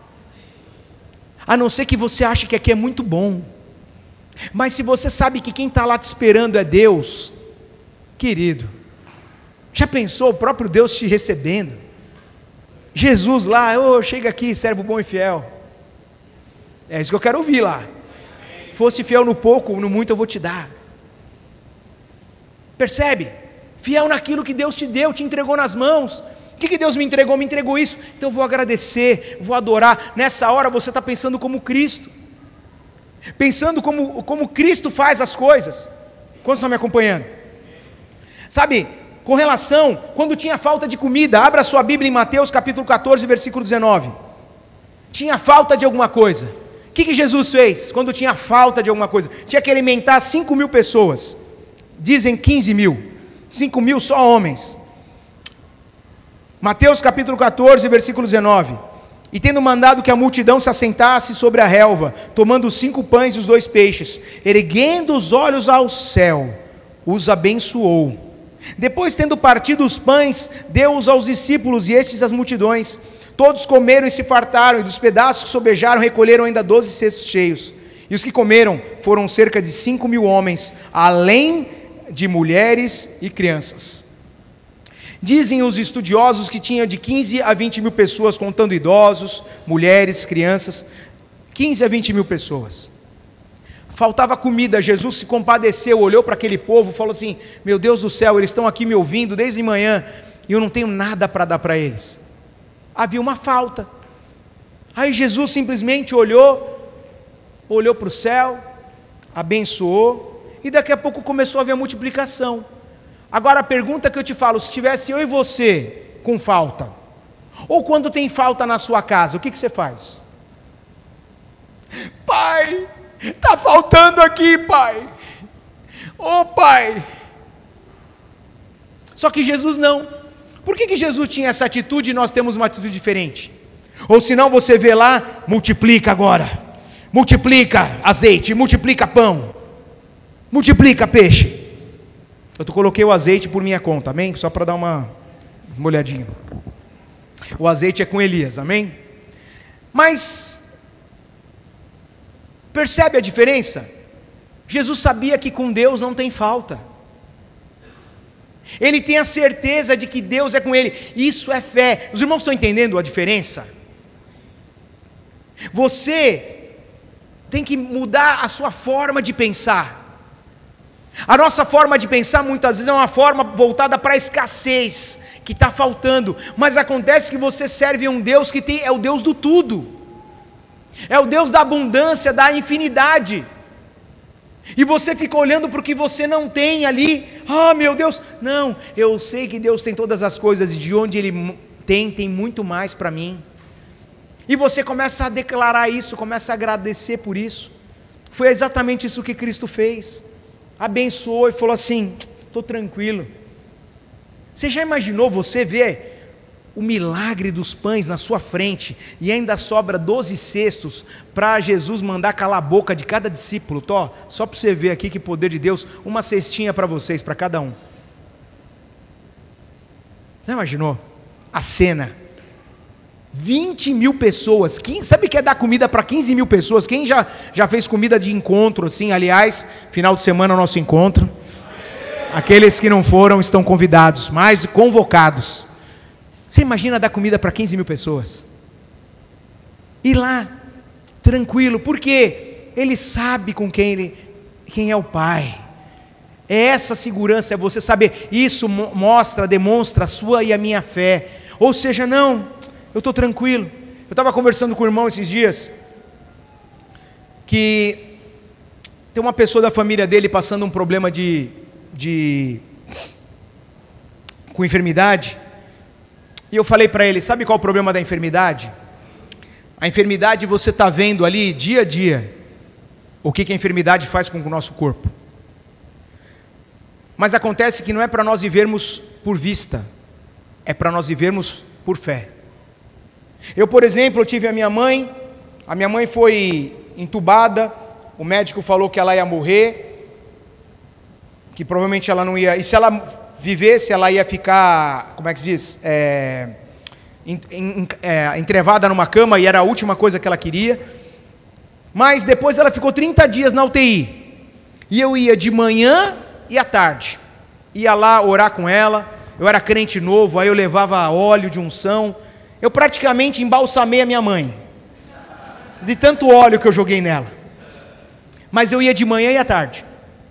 A não ser que você ache que aqui é muito bom. Mas se você sabe que quem está lá te esperando é Deus, querido, já pensou o próprio Deus te recebendo? Jesus lá: ô, oh, chega aqui, servo bom e fiel. É isso que eu quero ouvir lá. Fosse fiel no pouco, no muito eu vou te dar. Percebe? Fiel naquilo que Deus te deu, te entregou nas mãos. O que, que Deus me entregou? Me entregou isso, então eu vou agradecer, vou adorar. Nessa hora você está pensando como Cristo, pensando como, como Cristo faz as coisas. Quantos estão me acompanhando? Sabe, com relação, quando tinha falta de comida, abra sua Bíblia em Mateus capítulo catorze, versículo dezenove. Tinha falta de alguma coisa. O que, que Jesus fez quando tinha falta de alguma coisa? Tinha que alimentar cinco mil pessoas, dizem quinze mil, cinco mil só homens. Mateus capítulo catorze, versículo dezenove. E tendo mandado que a multidão se assentasse sobre a relva, tomando os cinco pães e os dois peixes, erguendo os olhos ao céu, os abençoou, Depois, tendo partido os pães, deu-os aos discípulos e estes às multidões. Todos comeram e se fartaram, e dos pedaços que sobejaram recolheram ainda doze cestos cheios. E os que comeram foram cerca de cinco mil homens, além de mulheres e crianças. Dizem os estudiosos que tinha de quinze a vinte mil pessoas, contando idosos, mulheres, crianças, quinze a vinte mil pessoas. Faltava comida, Jesus se compadeceu, olhou para aquele povo e falou assim: meu Deus do céu, eles estão aqui me ouvindo desde manhã, e eu não tenho nada para dar para eles. Havia uma falta. Aí Jesus simplesmente olhou, olhou para o céu, abençoou, e daqui a pouco começou a haver multiplicação. Agora a pergunta que eu te falo, se tivesse eu e você com falta, ou quando tem falta na sua casa, o que, que você faz? Pai, está faltando aqui, pai. Ô oh, pai. Só que Jesus não. Por que, que Jesus tinha essa atitude e nós temos uma atitude diferente? Ou senão você vê lá, multiplica agora. Multiplica azeite, multiplica pão. Multiplica peixe. Eu coloquei o azeite por minha conta, amém? Só para dar uma, uma olhadinha. O azeite é com Elias, amém? Mas percebe a diferença? Jesus sabia que com Deus não tem falta. Ele tem a certeza de que Deus é com ele. Isso é fé. Os irmãos estão entendendo a diferença? Você tem que mudar a sua forma de pensar. A nossa forma de pensar muitas vezes é uma forma voltada para a escassez, que está faltando. Mas acontece que você serve a um Deus que tem, é o Deus do tudo. É o Deus da abundância, da infinidade. E você fica olhando para o que você não tem ali. Ah, meu Deus. Não, eu sei que Deus tem todas as coisas, e de onde Ele tem, tem muito mais para mim. E você começa a declarar isso, começa a agradecer por isso. Foi exatamente isso que Cristo fez. Abençoou e falou assim: estou tranquilo. Você já imaginou você ver o milagre dos pães na sua frente, e ainda sobra doze cestos para Jesus mandar calar a boca de cada discípulo? Tó, só para você ver aqui que poder de Deus, uma cestinha para vocês, para cada um. Você imaginou a cena? vinte mil pessoas, quem sabe que é dar comida para quinze mil pessoas? Quem já, já fez comida de encontro assim? Aliás, final de semana é o nosso encontro. Aqueles que não foram estão convidados, mais convocados. Você imagina dar comida para quinze mil pessoas? Ir lá, tranquilo, porque ele sabe com quem ele, quem é o Pai. É essa segurança, é você saber. Isso mostra, demonstra a sua e a minha fé. Ou seja, não, eu estou tranquilo. Eu estava conversando com o irmão esses dias, que tem uma pessoa da família dele passando um problema de, de com enfermidade. E eu falei para ele: sabe qual é o problema da enfermidade? A enfermidade, você está vendo ali dia a dia o que, que a enfermidade faz com o nosso corpo. Mas acontece que não é para nós vivermos por vista, é para nós vivermos por fé. Eu, por exemplo, eu tive a minha mãe, a minha mãe foi entubada, o médico falou que ela ia morrer, que provavelmente ela não ia, e se ela vivesse, ela ia ficar, como é que se diz, é, em, em, é, entrevada numa cama, e era a última coisa que ela queria. Mas depois ela ficou trinta dias na U T I, e eu ia de manhã e à tarde, ia lá orar com ela. Eu era crente novo, aí eu levava óleo de unção, eu praticamente embalsamei a minha mãe, de tanto óleo que eu joguei nela. Mas eu ia de manhã e à tarde.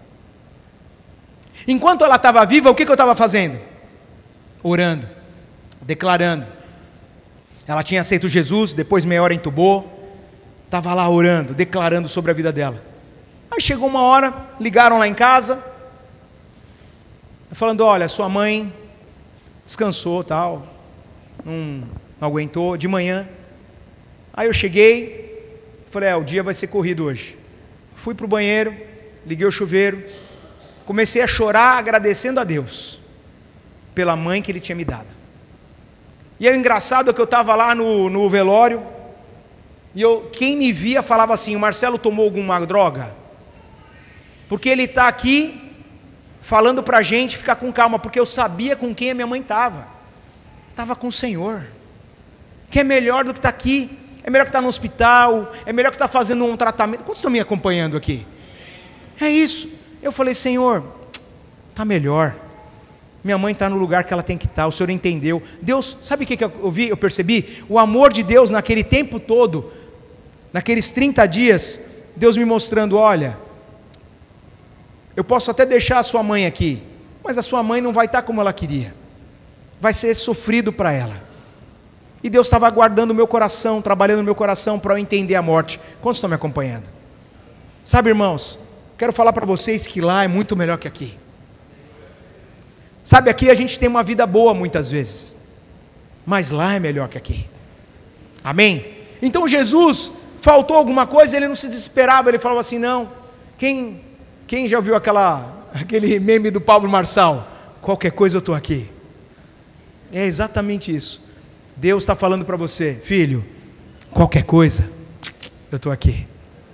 Enquanto ela estava viva, o que, que eu estava fazendo? Orando, declarando. Ela tinha aceito Jesus, depois meia hora entubou, estava lá orando, declarando sobre a vida dela. Aí chegou uma hora, ligaram lá em casa, falando: olha, sua mãe descansou, tal, não, não aguentou, de manhã. Aí eu cheguei, falei: é, o dia vai ser corrido hoje. Fui para o banheiro, liguei o chuveiro, comecei a chorar agradecendo a Deus pela mãe que Ele tinha me dado. E aí o engraçado é que eu estava lá no, no velório, e eu, quem me via falava assim: o Marcelo tomou alguma droga? Porque ele está aqui falando para a gente ficar com calma, porque eu sabia com quem a minha mãe estava. Estava com o Senhor, que é melhor do que estar aqui, é melhor que estar no hospital, é melhor que estar fazendo um tratamento. Quantos estão me acompanhando aqui? É isso. Eu falei, Senhor, está melhor. Minha mãe está no lugar que ela tem que estar, o Senhor entendeu. Deus, sabe o que eu vi, eu percebi? O amor de Deus naquele tempo todo, naqueles trinta dias, Deus me mostrando, olha, eu posso até deixar a sua mãe aqui, mas a sua mãe não vai estar como ela queria, vai ser sofrido para ela. E Deus estava guardando o meu coração, trabalhando no meu coração para eu entender a morte. Quantos estão me acompanhando? Sabe, irmãos, quero falar para vocês que lá é muito melhor que aqui. Sabe, aqui a gente tem uma vida boa muitas vezes, mas lá é melhor que aqui. Amém? Então Jesus, faltou alguma coisa, ele não se desesperava, ele falava assim, não, quem, quem já ouviu aquela, aquele meme do Pablo Marçal? Qualquer coisa eu estou aqui. É exatamente isso. Deus está falando para você, filho, qualquer coisa, eu estou aqui.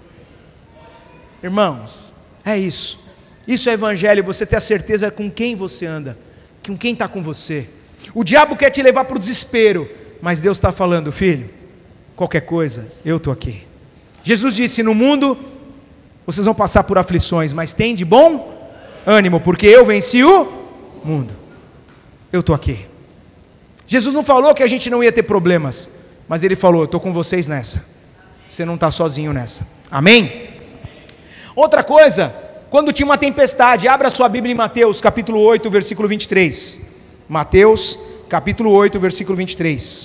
Irmãos, é isso. Isso é evangelho, você ter a certeza com quem você anda, com quem está com você. O diabo quer te levar para o desespero, mas Deus está falando, filho, qualquer coisa, eu estou aqui. Jesus disse, no mundo, vocês vão passar por aflições, mas tem de bom ânimo, porque eu venci o mundo. Eu estou aqui. Jesus não falou que a gente não ia ter problemas, mas Ele falou, eu estou com vocês nessa. Você não está sozinho nessa. Amém? Outra coisa, quando tinha uma tempestade, abra sua Bíblia em Mateus, capítulo oito, versículo vinte e três. Mateus, capítulo oito, versículo vinte e três.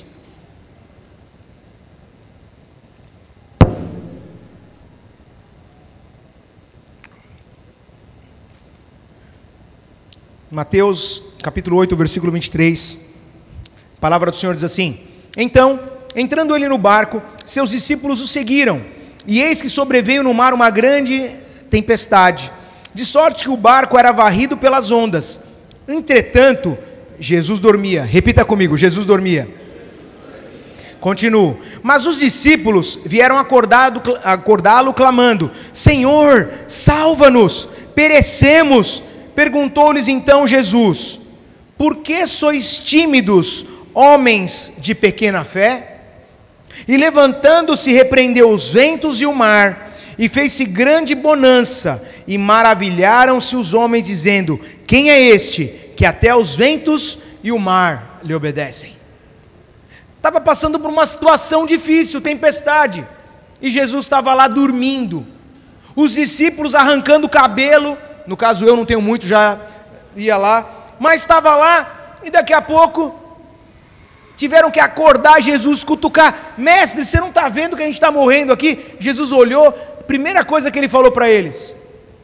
Mateus, capítulo oito, versículo vinte e três. A palavra do Senhor diz assim: Então, entrando ele no barco, seus discípulos o seguiram, e eis que sobreveio no mar uma grande tempestade, de sorte que o barco era varrido pelas ondas. Entretanto, Jesus dormia. Repita comigo, Jesus dormia. Continuo. Mas os discípulos vieram acordá-lo clamando: Senhor, salva-nos, perecemos. Perguntou-lhes então Jesus: Por que sois tímidos, homens de pequena fé? E levantando-se, repreendeu os ventos e o mar, e fez-se grande bonança, e maravilharam-se os homens, dizendo: Quem é este, que até os ventos e o mar lhe obedecem? Estava passando por uma situação difícil, tempestade, e Jesus estava lá dormindo, os discípulos arrancando o cabelo, no caso eu não tenho muito, já ia lá, mas estava lá, e daqui a pouco tiveram que acordar Jesus, cutucar: Mestre, você não está vendo que a gente está morrendo aqui? Jesus olhou, primeira coisa que ele falou para eles: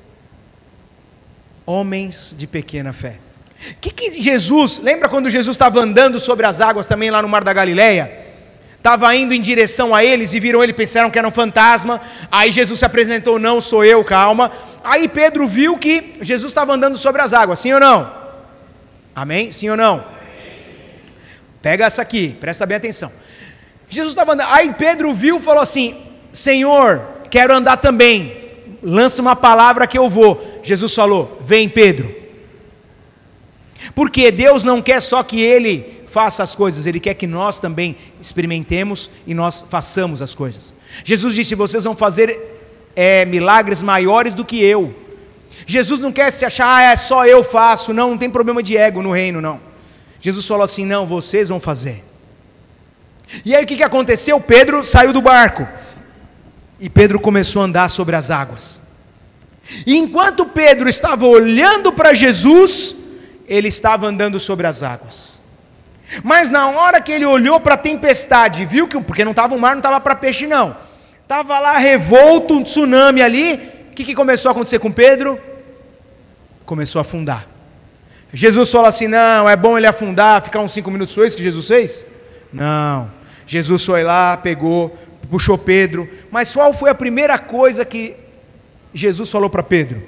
homens de pequena fé. O que, que Jesus, lembra quando Jesus estava andando sobre as águas também lá no Mar da Galileia? Estava indo em direção a eles e viram ele, pensaram que era um fantasma. Aí Jesus se apresentou: não sou eu, calma. Aí Pedro viu que Jesus estava andando sobre as águas, sim ou não? Amém? Sim ou não? Amém. Pega essa aqui, presta bem atenção. Jesus estava andando, aí Pedro viu e falou assim: Senhor, quero andar também, lança uma palavra que eu vou. Jesus falou: vem, Pedro. Porque Deus não quer só que Ele faça as coisas, Ele quer que nós também experimentemos e nós façamos as coisas. Jesus disse: vocês vão fazer é, milagres maiores do que eu. Jesus não quer se achar: ah, é só eu faço. Não, não tem problema de ego no reino, não. Jesus falou assim: não, vocês vão fazer. E aí o que, que aconteceu? Pedro saiu do barco, e Pedro começou a andar sobre as águas. E enquanto Pedro estava olhando para Jesus, ele estava andando sobre as águas. Mas na hora que ele olhou para a tempestade, viu que, porque não estava o mar, não estava para peixe não, estava lá revolto, um tsunami ali, o que, que começou a acontecer com Pedro? Começou a afundar. Jesus falou assim: não, é bom ele afundar, ficar uns cinco minutos. Foi isso que Jesus fez? Não, Jesus foi lá, pegou, puxou Pedro. Mas qual foi a primeira coisa que Jesus falou para Pedro?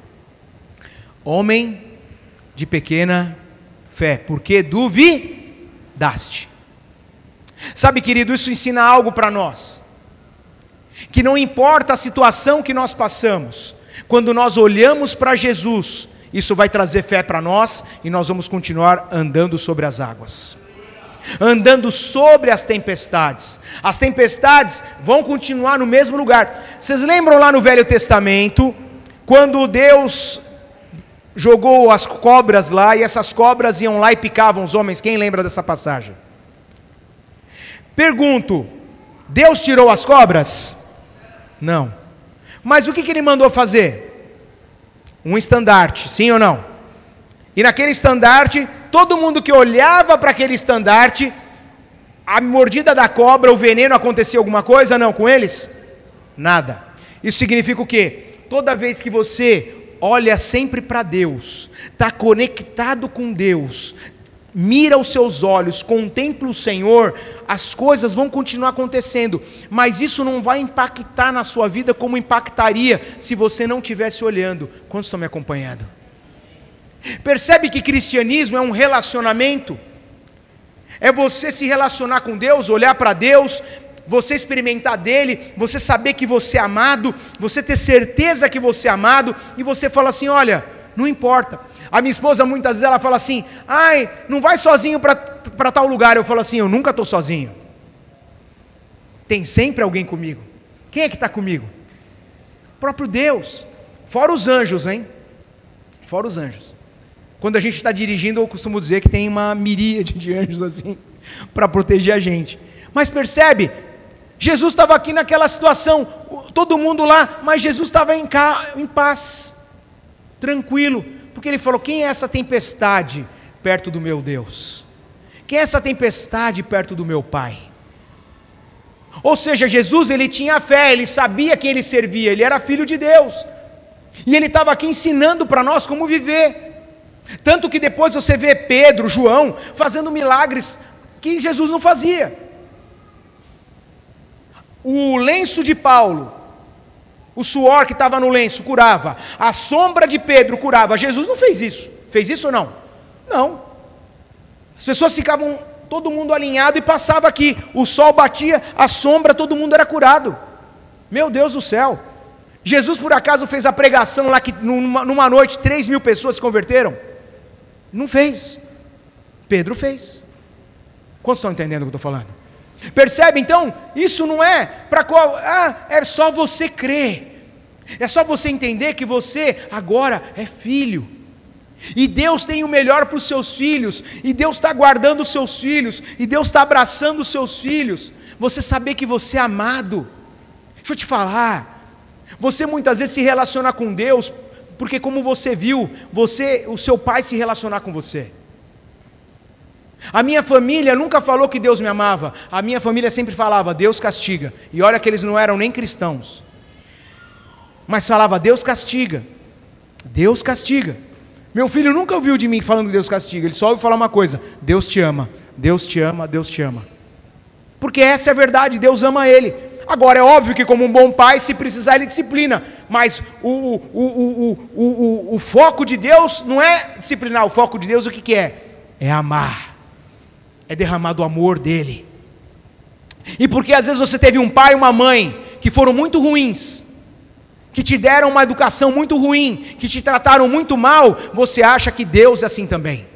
Homem de pequena fé, porque duvidaste. Sabe, querido, isso ensina algo para nós, que não importa a situação que nós passamos, quando nós olhamos para Jesus Isso vai trazer fé para nós e nós vamos continuar andando sobre as águas. Andando sobre as tempestades. As tempestades vão continuar no mesmo lugar. Vocês lembram lá no Velho Testamento, quando Deus jogou as cobras lá, e essas cobras iam lá e picavam os homens? Quem lembra dessa passagem? Pergunto, Deus tirou as cobras? Não. Mas o que, que ele mandou fazer? Um estandarte, sim ou não? E naquele estandarte, todo mundo que olhava para aquele estandarte, a mordida da cobra, o veneno, acontecia alguma coisa? Não, com eles? Nada. Isso significa o quê? Toda vez que você olha sempre para Deus, está conectado com Deus, mira os seus olhos, contempla o Senhor, as coisas vão continuar acontecendo, mas isso não vai impactar na sua vida como impactaria se você não estivesse olhando. Quantos estão me acompanhando? Percebe que cristianismo é um relacionamento? É você se relacionar com Deus, olhar para Deus, você experimentar dele, você saber que você é amado, você ter certeza que você é amado, e você fala assim, olha, não importa. A minha esposa muitas vezes ela fala assim, ai, não vai sozinho para tal lugar. Eu falo assim, eu nunca estou sozinho. Tem sempre alguém comigo. Quem é que está comigo? O próprio Deus. Fora os anjos, hein? Fora os anjos. Quando a gente está dirigindo, eu costumo dizer que tem uma miríade de anjos assim, para proteger a gente. Mas percebe, Jesus estava aqui naquela situação, todo mundo lá, mas Jesus estava em, ca... em paz, tranquilo, porque ele falou, quem é essa tempestade perto do meu Deus? Quem é essa tempestade perto do meu Pai? Ou seja, Jesus, ele tinha fé, ele sabia quem ele servia, ele era filho de Deus, e ele estava aqui ensinando para nós como viver. Tanto que depois você vê Pedro, João, fazendo milagres que Jesus não fazia. O lenço de Paulo, o suor que estava no lenço curava, a sombra de Pedro curava. Jesus não fez isso. Fez isso ou não? Não. As pessoas ficavam, todo mundo alinhado e passava aqui. O sol batia, a sombra, todo mundo era curado. Meu Deus do céu. Jesus por acaso fez a pregação lá que numa, numa noite três mil pessoas se converteram? Não fez. Pedro fez. Quantos estão entendendo o que eu estou falando? Percebe então? Isso não é para qual, ah, é só você crer. É só você entender que você agora é filho. E Deus tem o melhor para os seus filhos. E Deus está guardando os seus filhos. E Deus está abraçando os seus filhos. Você saber que você é amado. Deixa eu te falar. Você muitas vezes se relaciona com Deus porque, como você viu, você, o seu pai se relacionar com você. A minha família nunca falou que Deus me amava. A minha família sempre falava, Deus castiga. E olha que eles não eram nem cristãos. Mas falava, Deus castiga. Deus castiga. Meu filho nunca ouviu de mim falando Deus castiga. Ele só ouviu falar uma coisa, Deus te ama. Deus te ama, Deus te ama. Porque essa é a verdade, Deus ama ele. Agora é óbvio que como um bom pai, se precisar ele disciplina. Mas o, o, o, o, o, o, o foco de Deus não é disciplinar. O foco de Deus o que, que é? É amar. É derramar do amor dele. E porque às vezes você teve um pai e uma mãe que foram muito ruins, que te deram uma educação muito ruim, que te trataram muito mal, você acha que Deus é assim também.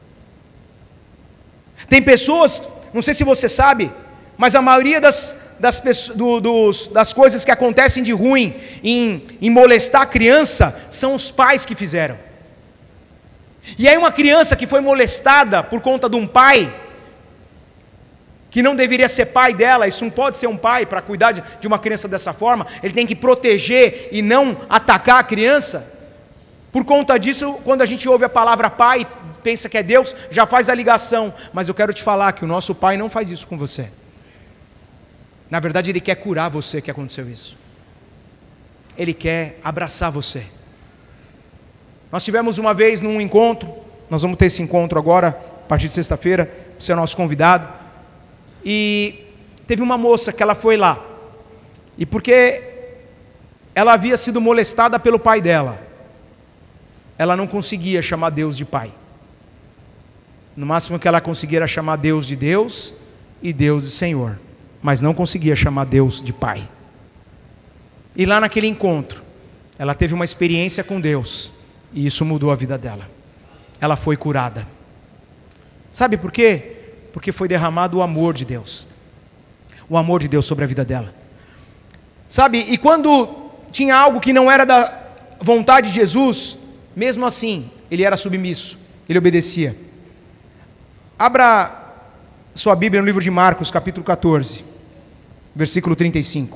Tem pessoas, não sei se você sabe, mas a maioria das, das, do, dos, das coisas que acontecem de ruim em, em molestar a criança, são os pais que fizeram. E aí uma criança que foi molestada por conta de um pai, que não deveria ser pai dela, isso não pode ser um pai para cuidar de, de uma criança dessa forma, ele tem que proteger e não atacar a criança. Por conta disso, quando a gente ouve a palavra pai, pensa que é Deus, já faz a ligação, mas eu quero te falar que o nosso pai não faz isso com você. Na verdade ele quer curar você que aconteceu isso. Ele quer abraçar você. Nós tivemos uma vez num encontro, nós vamos ter esse encontro agora, a partir de sexta-feira, você é nosso convidado. E teve uma moça que ela foi lá, e porque ela havia sido molestada pelo pai dela, ela não conseguia chamar Deus de pai. No máximo que ela conseguia era chamar Deus de Deus e Deus de Senhor, mas não conseguia chamar Deus de pai. E lá naquele encontro, ela teve uma experiência com Deus, E isso mudou a vida dela. Ela foi curada. Sabe por quê? Porque foi derramado o amor de Deus. O amor de Deus sobre a vida dela. Sabe, e quando tinha algo que não era da vontade de Jesus, mesmo assim, ele era submisso, ele obedecia. Abra sua Bíblia no livro de Marcos, capítulo quatorze, versículo trinta e cinco.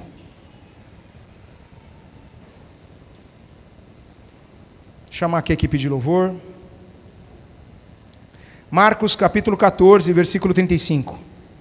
Vou chamar aqui a equipe de louvor. Marcos, capítulo quatorze, versículo trinta e cinco.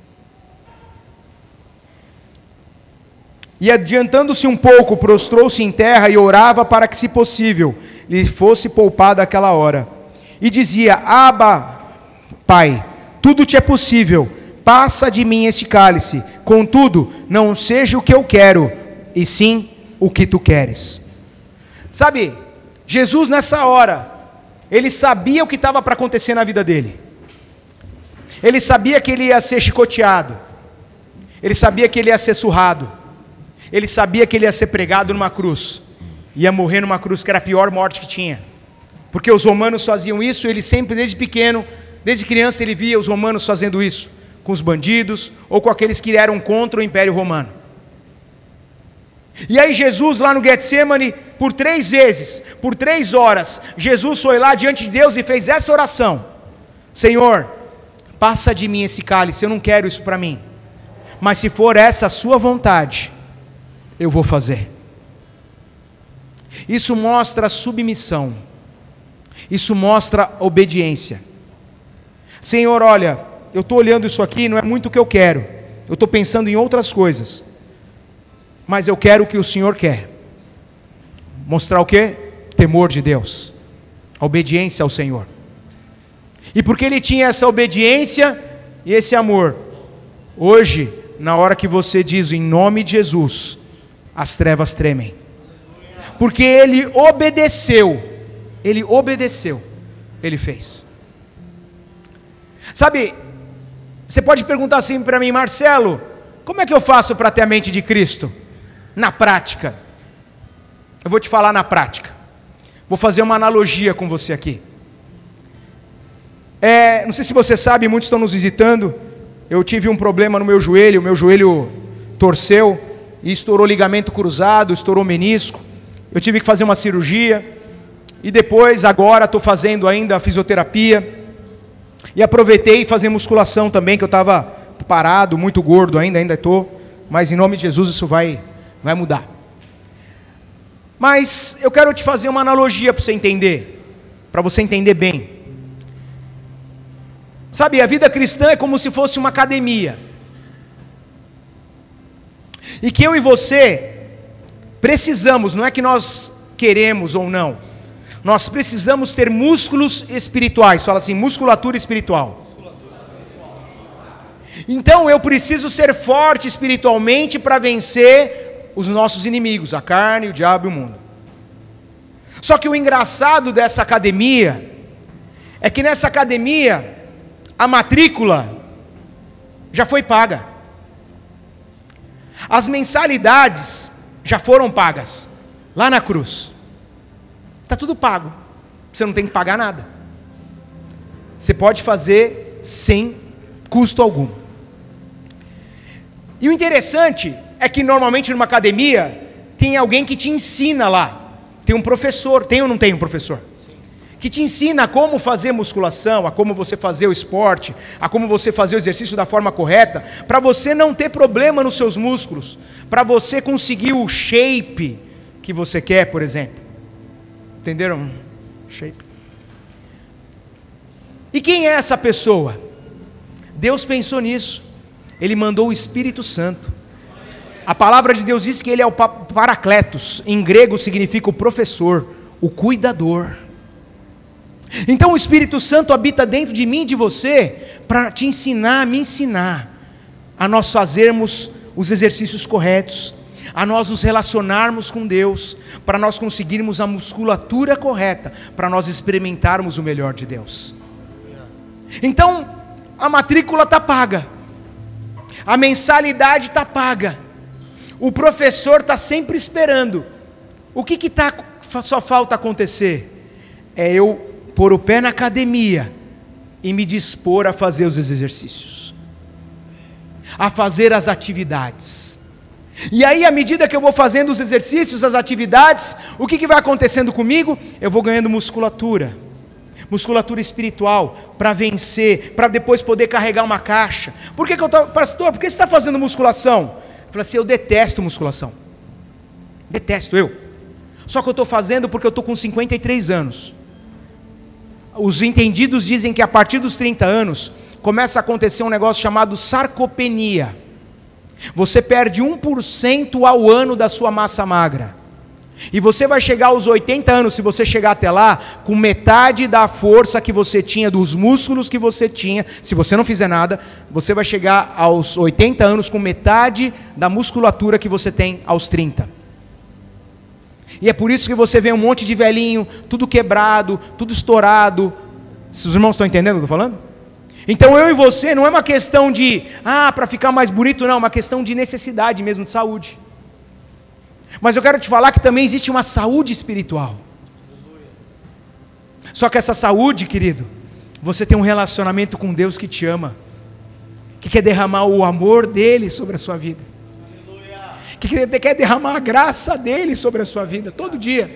E adiantando-se um pouco, prostrou-se em terra e orava para que, se possível, lhe fosse poupada aquela hora. E dizia: Abba, Pai, tudo te é possível, passa de mim este cálice, contudo, não seja o que eu quero, e sim o que tu queres. Sabe, Jesus nessa hora, ele sabia o que estava para acontecer na vida dele. Ele sabia que ele ia ser chicoteado, ele sabia que ele ia ser surrado, ele sabia que ele ia ser pregado numa cruz, ia morrer numa cruz, que era a pior morte que tinha, porque os romanos faziam isso. Ele sempre, desde pequeno, desde criança, ele via os romanos fazendo isso, com os bandidos, ou com aqueles que eram contra o Império Romano. E aí Jesus, lá no Getsemane, por três vezes, por três horas, Jesus foi lá diante de Deus e fez essa oração: Senhor, passa de mim esse cálice, eu não quero isso para mim, mas se for essa a sua vontade, eu vou fazer. Isso mostra submissão, isso mostra obediência. Senhor, olha, eu estou olhando isso aqui, não é muito o que eu quero, eu estou pensando em outras coisas, mas eu quero o que o Senhor quer. Mostrar o quê? Temor de Deus, a obediência ao Senhor. E porque ele tinha essa obediência e esse amor, hoje, na hora que você diz em nome de Jesus, as trevas tremem, porque ele obedeceu, ele obedeceu, ele fez. Sabe, você pode perguntar assim para mim: Marcelo, como é que eu faço para ter a mente de Cristo? Na prática, eu vou te falar na prática, vou fazer uma analogia com você aqui. É, não sei se você sabe, muitos estão nos visitando, eu tive um problema no meu joelho, meu joelho torceu, e estourou ligamento cruzado, estourou menisco, eu tive que fazer uma cirurgia, e depois, agora, estou fazendo ainda a fisioterapia, e aproveitei fazer musculação também, que eu estava parado, muito gordo ainda, ainda estou, mas em nome de Jesus isso vai, vai mudar. Mas eu quero te fazer uma analogia para você entender, para você entender bem. Sabe, a vida cristã é como se fosse uma academia, e que eu e você precisamos, não é que nós queremos ou não, nós precisamos ter músculos espirituais. Fala assim, musculatura espiritual. Então eu preciso ser forte espiritualmente para vencer os nossos inimigos, a carne, o diabo e o mundo. Só que o engraçado dessa academia é que nessa academia a matrícula já foi paga, as mensalidades já foram pagas lá na cruz, está tudo pago, você não tem que pagar nada, você pode fazer sem custo algum. E o interessante é que normalmente numa academia tem alguém que te ensina lá, tem um professor, tem ou não tem um professor? Sim. Que te ensina a como fazer musculação, a como você fazer o esporte, a como você fazer o exercício da forma correta, para você não ter problema nos seus músculos, para você conseguir o shape que você quer, por exemplo. Entenderam? Shape. E quem é essa pessoa? Deus pensou nisso, Ele mandou o Espírito Santo. A palavra de Deus diz que Ele é o Paracletos, em grego significa o professor, o cuidador. Então o Espírito Santo habita dentro de mim e de você, para te ensinar, me ensinar, a nós fazermos os exercícios corretos, a nós nos relacionarmos com Deus, para nós conseguirmos a musculatura correta, para nós experimentarmos o melhor de Deus. Então, a matrícula está paga, a mensalidade está paga, o professor está sempre esperando. O que que tá, só falta acontecer? é eu pôr o pé na academia e me dispor a fazer os exercícios, a fazer as atividades. E aí, à medida que eu vou fazendo os exercícios, as atividades, o que, que vai acontecendo comigo? Eu vou ganhando musculatura, musculatura espiritual, para vencer, para depois poder carregar uma caixa. Por que, que eu estou, pastor, por que você está fazendo musculação? Eu falei assim, eu detesto musculação, detesto eu, só que eu estou fazendo porque eu estou com cinquenta e três anos. Os entendidos dizem que a partir dos trinta anos, começa a acontecer um negócio chamado sarcopenia. Você perde um por cento ao ano da sua massa magra. E você vai chegar aos oitenta anos, se você chegar até lá, com metade da força que você tinha, dos músculos que você tinha. Se você não fizer nada, você vai chegar aos oitenta anos com metade da musculatura que você tem aos trinta. E é por isso que você vê um monte de velhinho, tudo quebrado, tudo estourado. Se os irmãos estão entendendo o que eu estou falando? Então eu e você não é uma questão de, ah, para ficar mais bonito, não, é uma questão de necessidade mesmo, de saúde. Mas eu quero te falar que também existe uma saúde espiritual. Só que essa saúde, querido, você tem um relacionamento com Deus que te ama, que quer derramar o amor dele sobre a sua vida, que quer derramar a graça dele sobre a sua vida, todo dia.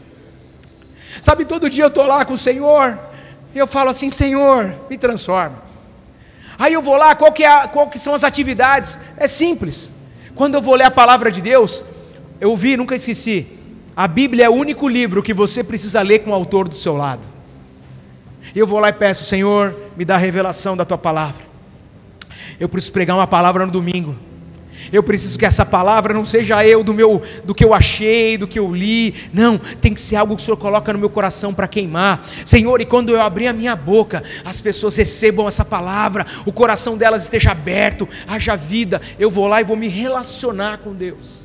Sabe, todo dia eu estou lá com o Senhor, e eu falo assim, Senhor, me transforma. Aí eu vou lá, qual que, é, qual que são as atividades? É simples. Quando eu vou ler a palavra de Deus, eu vi, nunca esqueci, a Bíblia é o único livro que você precisa ler com o autor do seu lado. E eu vou lá e peço, Senhor, me dá a revelação da tua palavra. Eu preciso pregar uma palavra no domingo. Eu preciso que essa palavra não seja eu do, meu, do que eu achei, do que eu li. Não, tem que ser algo que o Senhor coloca no meu coração para queimar. Senhor, e quando eu abrir a minha boca, as pessoas recebam essa palavra, o coração delas esteja aberto, haja vida. Eu vou lá e vou me relacionar com Deus.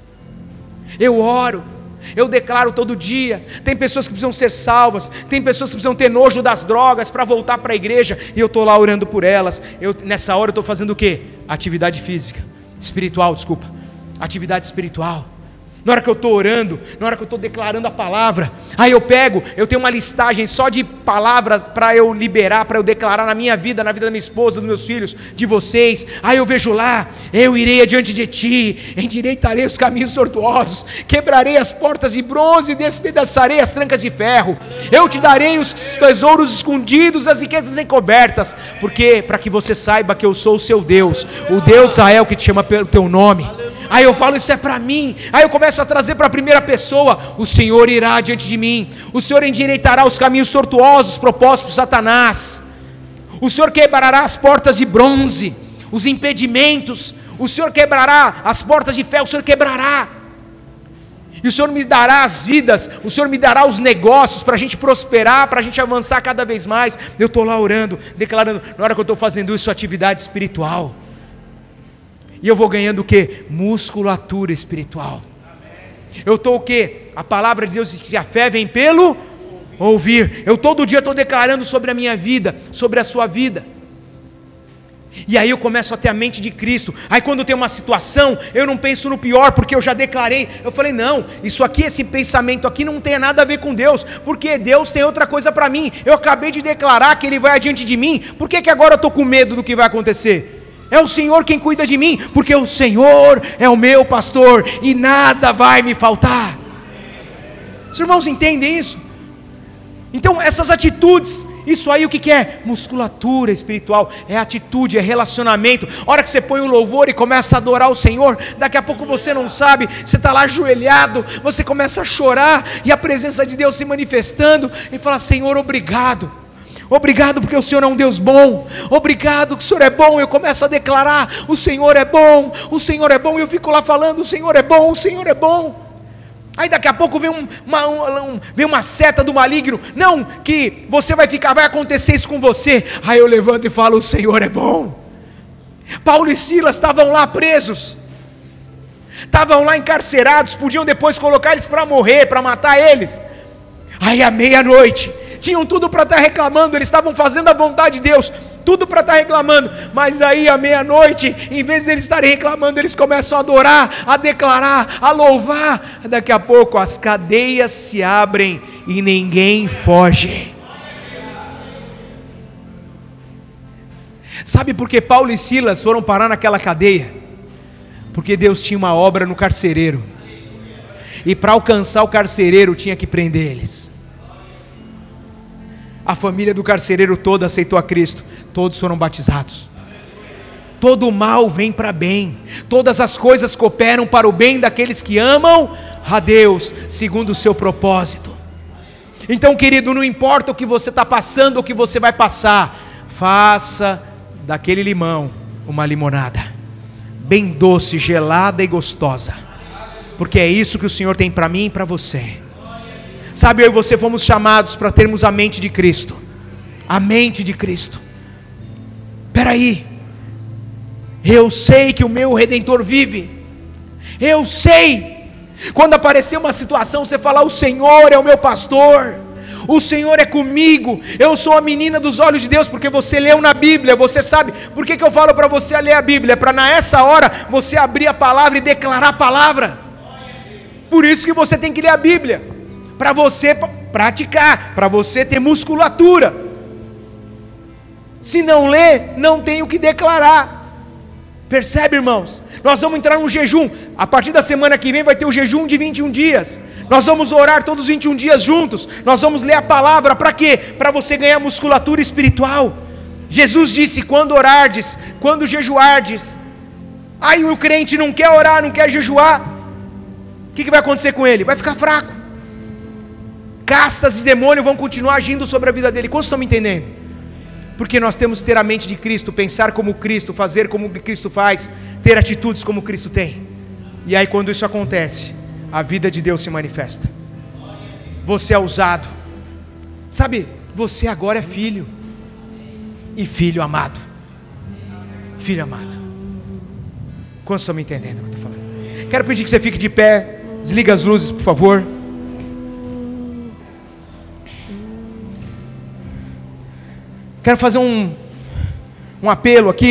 Eu oro, eu declaro todo dia. Tem pessoas que precisam ser salvas, tem pessoas que precisam ter nojo das drogas para voltar para a igreja, e eu estou lá orando por elas. Eu, nessa hora eu estou fazendo o quê? Atividade física. Espiritual, desculpa, atividade espiritual. Na hora que eu estou orando, na hora que eu estou declarando a palavra, aí eu pego, eu tenho uma listagem só de palavras para eu liberar, para eu declarar na minha vida, na vida da minha esposa, dos meus filhos, de vocês. Aí eu vejo lá, eu irei adiante de ti, endireitarei os caminhos tortuosos, quebrarei as portas de bronze e despedaçarei as trancas de ferro. Eu te darei os tesouros escondidos, as riquezas encobertas, porque para que você saiba que eu sou o seu Deus, o Deus de Israel que te chama pelo teu nome. Aí eu falo, isso é para mim. Aí eu começo a trazer para a primeira pessoa, o Senhor irá diante de mim, o Senhor endireitará os caminhos tortuosos propostos por Satanás, o Senhor quebrará as portas de bronze, os impedimentos, o Senhor quebrará as portas de ferro, o Senhor quebrará, e o Senhor me dará as vidas, o Senhor me dará os negócios para a gente prosperar, para a gente avançar cada vez mais. Eu estou lá orando, declarando, na hora que eu estou fazendo isso, atividade espiritual. E eu vou ganhando o quê? Musculatura espiritual. Eu estou o quê? A palavra de Deus diz que a fé vem pelo ouvir. Eu todo dia estou declarando sobre a minha vida, sobre a sua vida. E aí eu começo a ter a mente de Cristo. Aí quando tem uma situação, eu não penso no pior, porque eu já declarei. Eu falei, não, isso aqui, esse pensamento aqui não tem nada a ver com Deus, porque Deus tem outra coisa para mim. Eu acabei de declarar que Ele vai adiante de mim. Por que que agora eu estou com medo do que vai acontecer? É o Senhor quem cuida de mim, porque o Senhor é o meu pastor e nada vai me faltar. Os irmãos entendem isso? Então essas atitudes, isso aí o que que é? Musculatura espiritual, é atitude, é relacionamento. A hora que você põe o louvor e começa a adorar o Senhor, daqui a pouco você não sabe, você está lá ajoelhado, você começa a chorar, e a presença de Deus se manifestando, e fala, Senhor, obrigado. Obrigado porque o Senhor é um Deus bom. Obrigado que o Senhor é bom. Eu começo a declarar, o Senhor é bom, o Senhor é bom. E eu fico lá falando, o Senhor é bom, o Senhor é bom. Aí daqui a pouco vem, um, uma, um, vem uma seta do maligno. Não, que você vai ficar, vai acontecer isso com você. Aí eu levanto e falo, o Senhor é bom. Paulo e Silas estavam lá presos, estavam lá encarcerados, podiam depois colocar eles para morrer, para matar eles. Aí à meia-noite, tinham tudo para estar reclamando, eles estavam fazendo a vontade de Deus. tudo para estar reclamando, mas aí à meia-noite, em vez de eles estarem reclamando, eles começam a adorar, a declarar, a louvar. Daqui a pouco as cadeias se abrem e ninguém foge. Sabe por que Paulo e Silas foram parar naquela cadeia? Porque Deus tinha uma obra no carcereiro, e para alcançar o carcereiro tinha que prender eles. A família do carcereiro toda aceitou a Cristo, todos foram batizados. Todo o mal vem para bem, todas as coisas cooperam para o bem daqueles que amam a Deus, segundo o seu propósito. Então, querido, não importa o que você está passando, o que você vai passar, faça daquele limão uma limonada, bem doce, gelada e gostosa, porque é isso que o Senhor tem para mim e para você. Sabe, eu e você fomos chamados para termos a mente de Cristo, a mente de Cristo. Peraí, eu sei que o meu Redentor vive, eu sei. Quando aparecer uma situação, você falar: o Senhor é o meu pastor, o Senhor é comigo, eu sou a menina dos olhos de Deus, porque você leu na Bíblia, você sabe. Por que que eu falo para você ler a Bíblia? É para nessa hora você abrir a palavra e declarar a palavra. Por isso que você tem que ler a Bíblia, para você praticar, para você ter musculatura. Se não ler, não tem o que declarar. Percebe, irmãos? Nós vamos entrar num jejum. A partir da semana que vem vai ter o jejum de vinte e um dias. Nós vamos orar todos os vinte e um dias juntos. Nós vamos ler a palavra. Para quê? Para você ganhar musculatura espiritual. Jesus disse: quando orardes, quando jejuardes. Aí o crente não quer orar, não quer jejuar. O que, que vai acontecer com ele? Vai ficar fraco. Castas de demônio vão continuar agindo sobre a vida dele. Quantos estão me entendendo? Porque nós temos que ter a mente de Cristo, pensar como Cristo, fazer como Cristo faz, ter atitudes como Cristo tem. E aí quando isso acontece, a vida de Deus se manifesta. Você é usado. Sabe, você agora é filho. E filho amado. Filho amado. Quantos estão me entendendo o que eu estou falando? Quero pedir que você fique de pé. Desliga as luzes, por favor. Quero fazer um, um apelo aqui.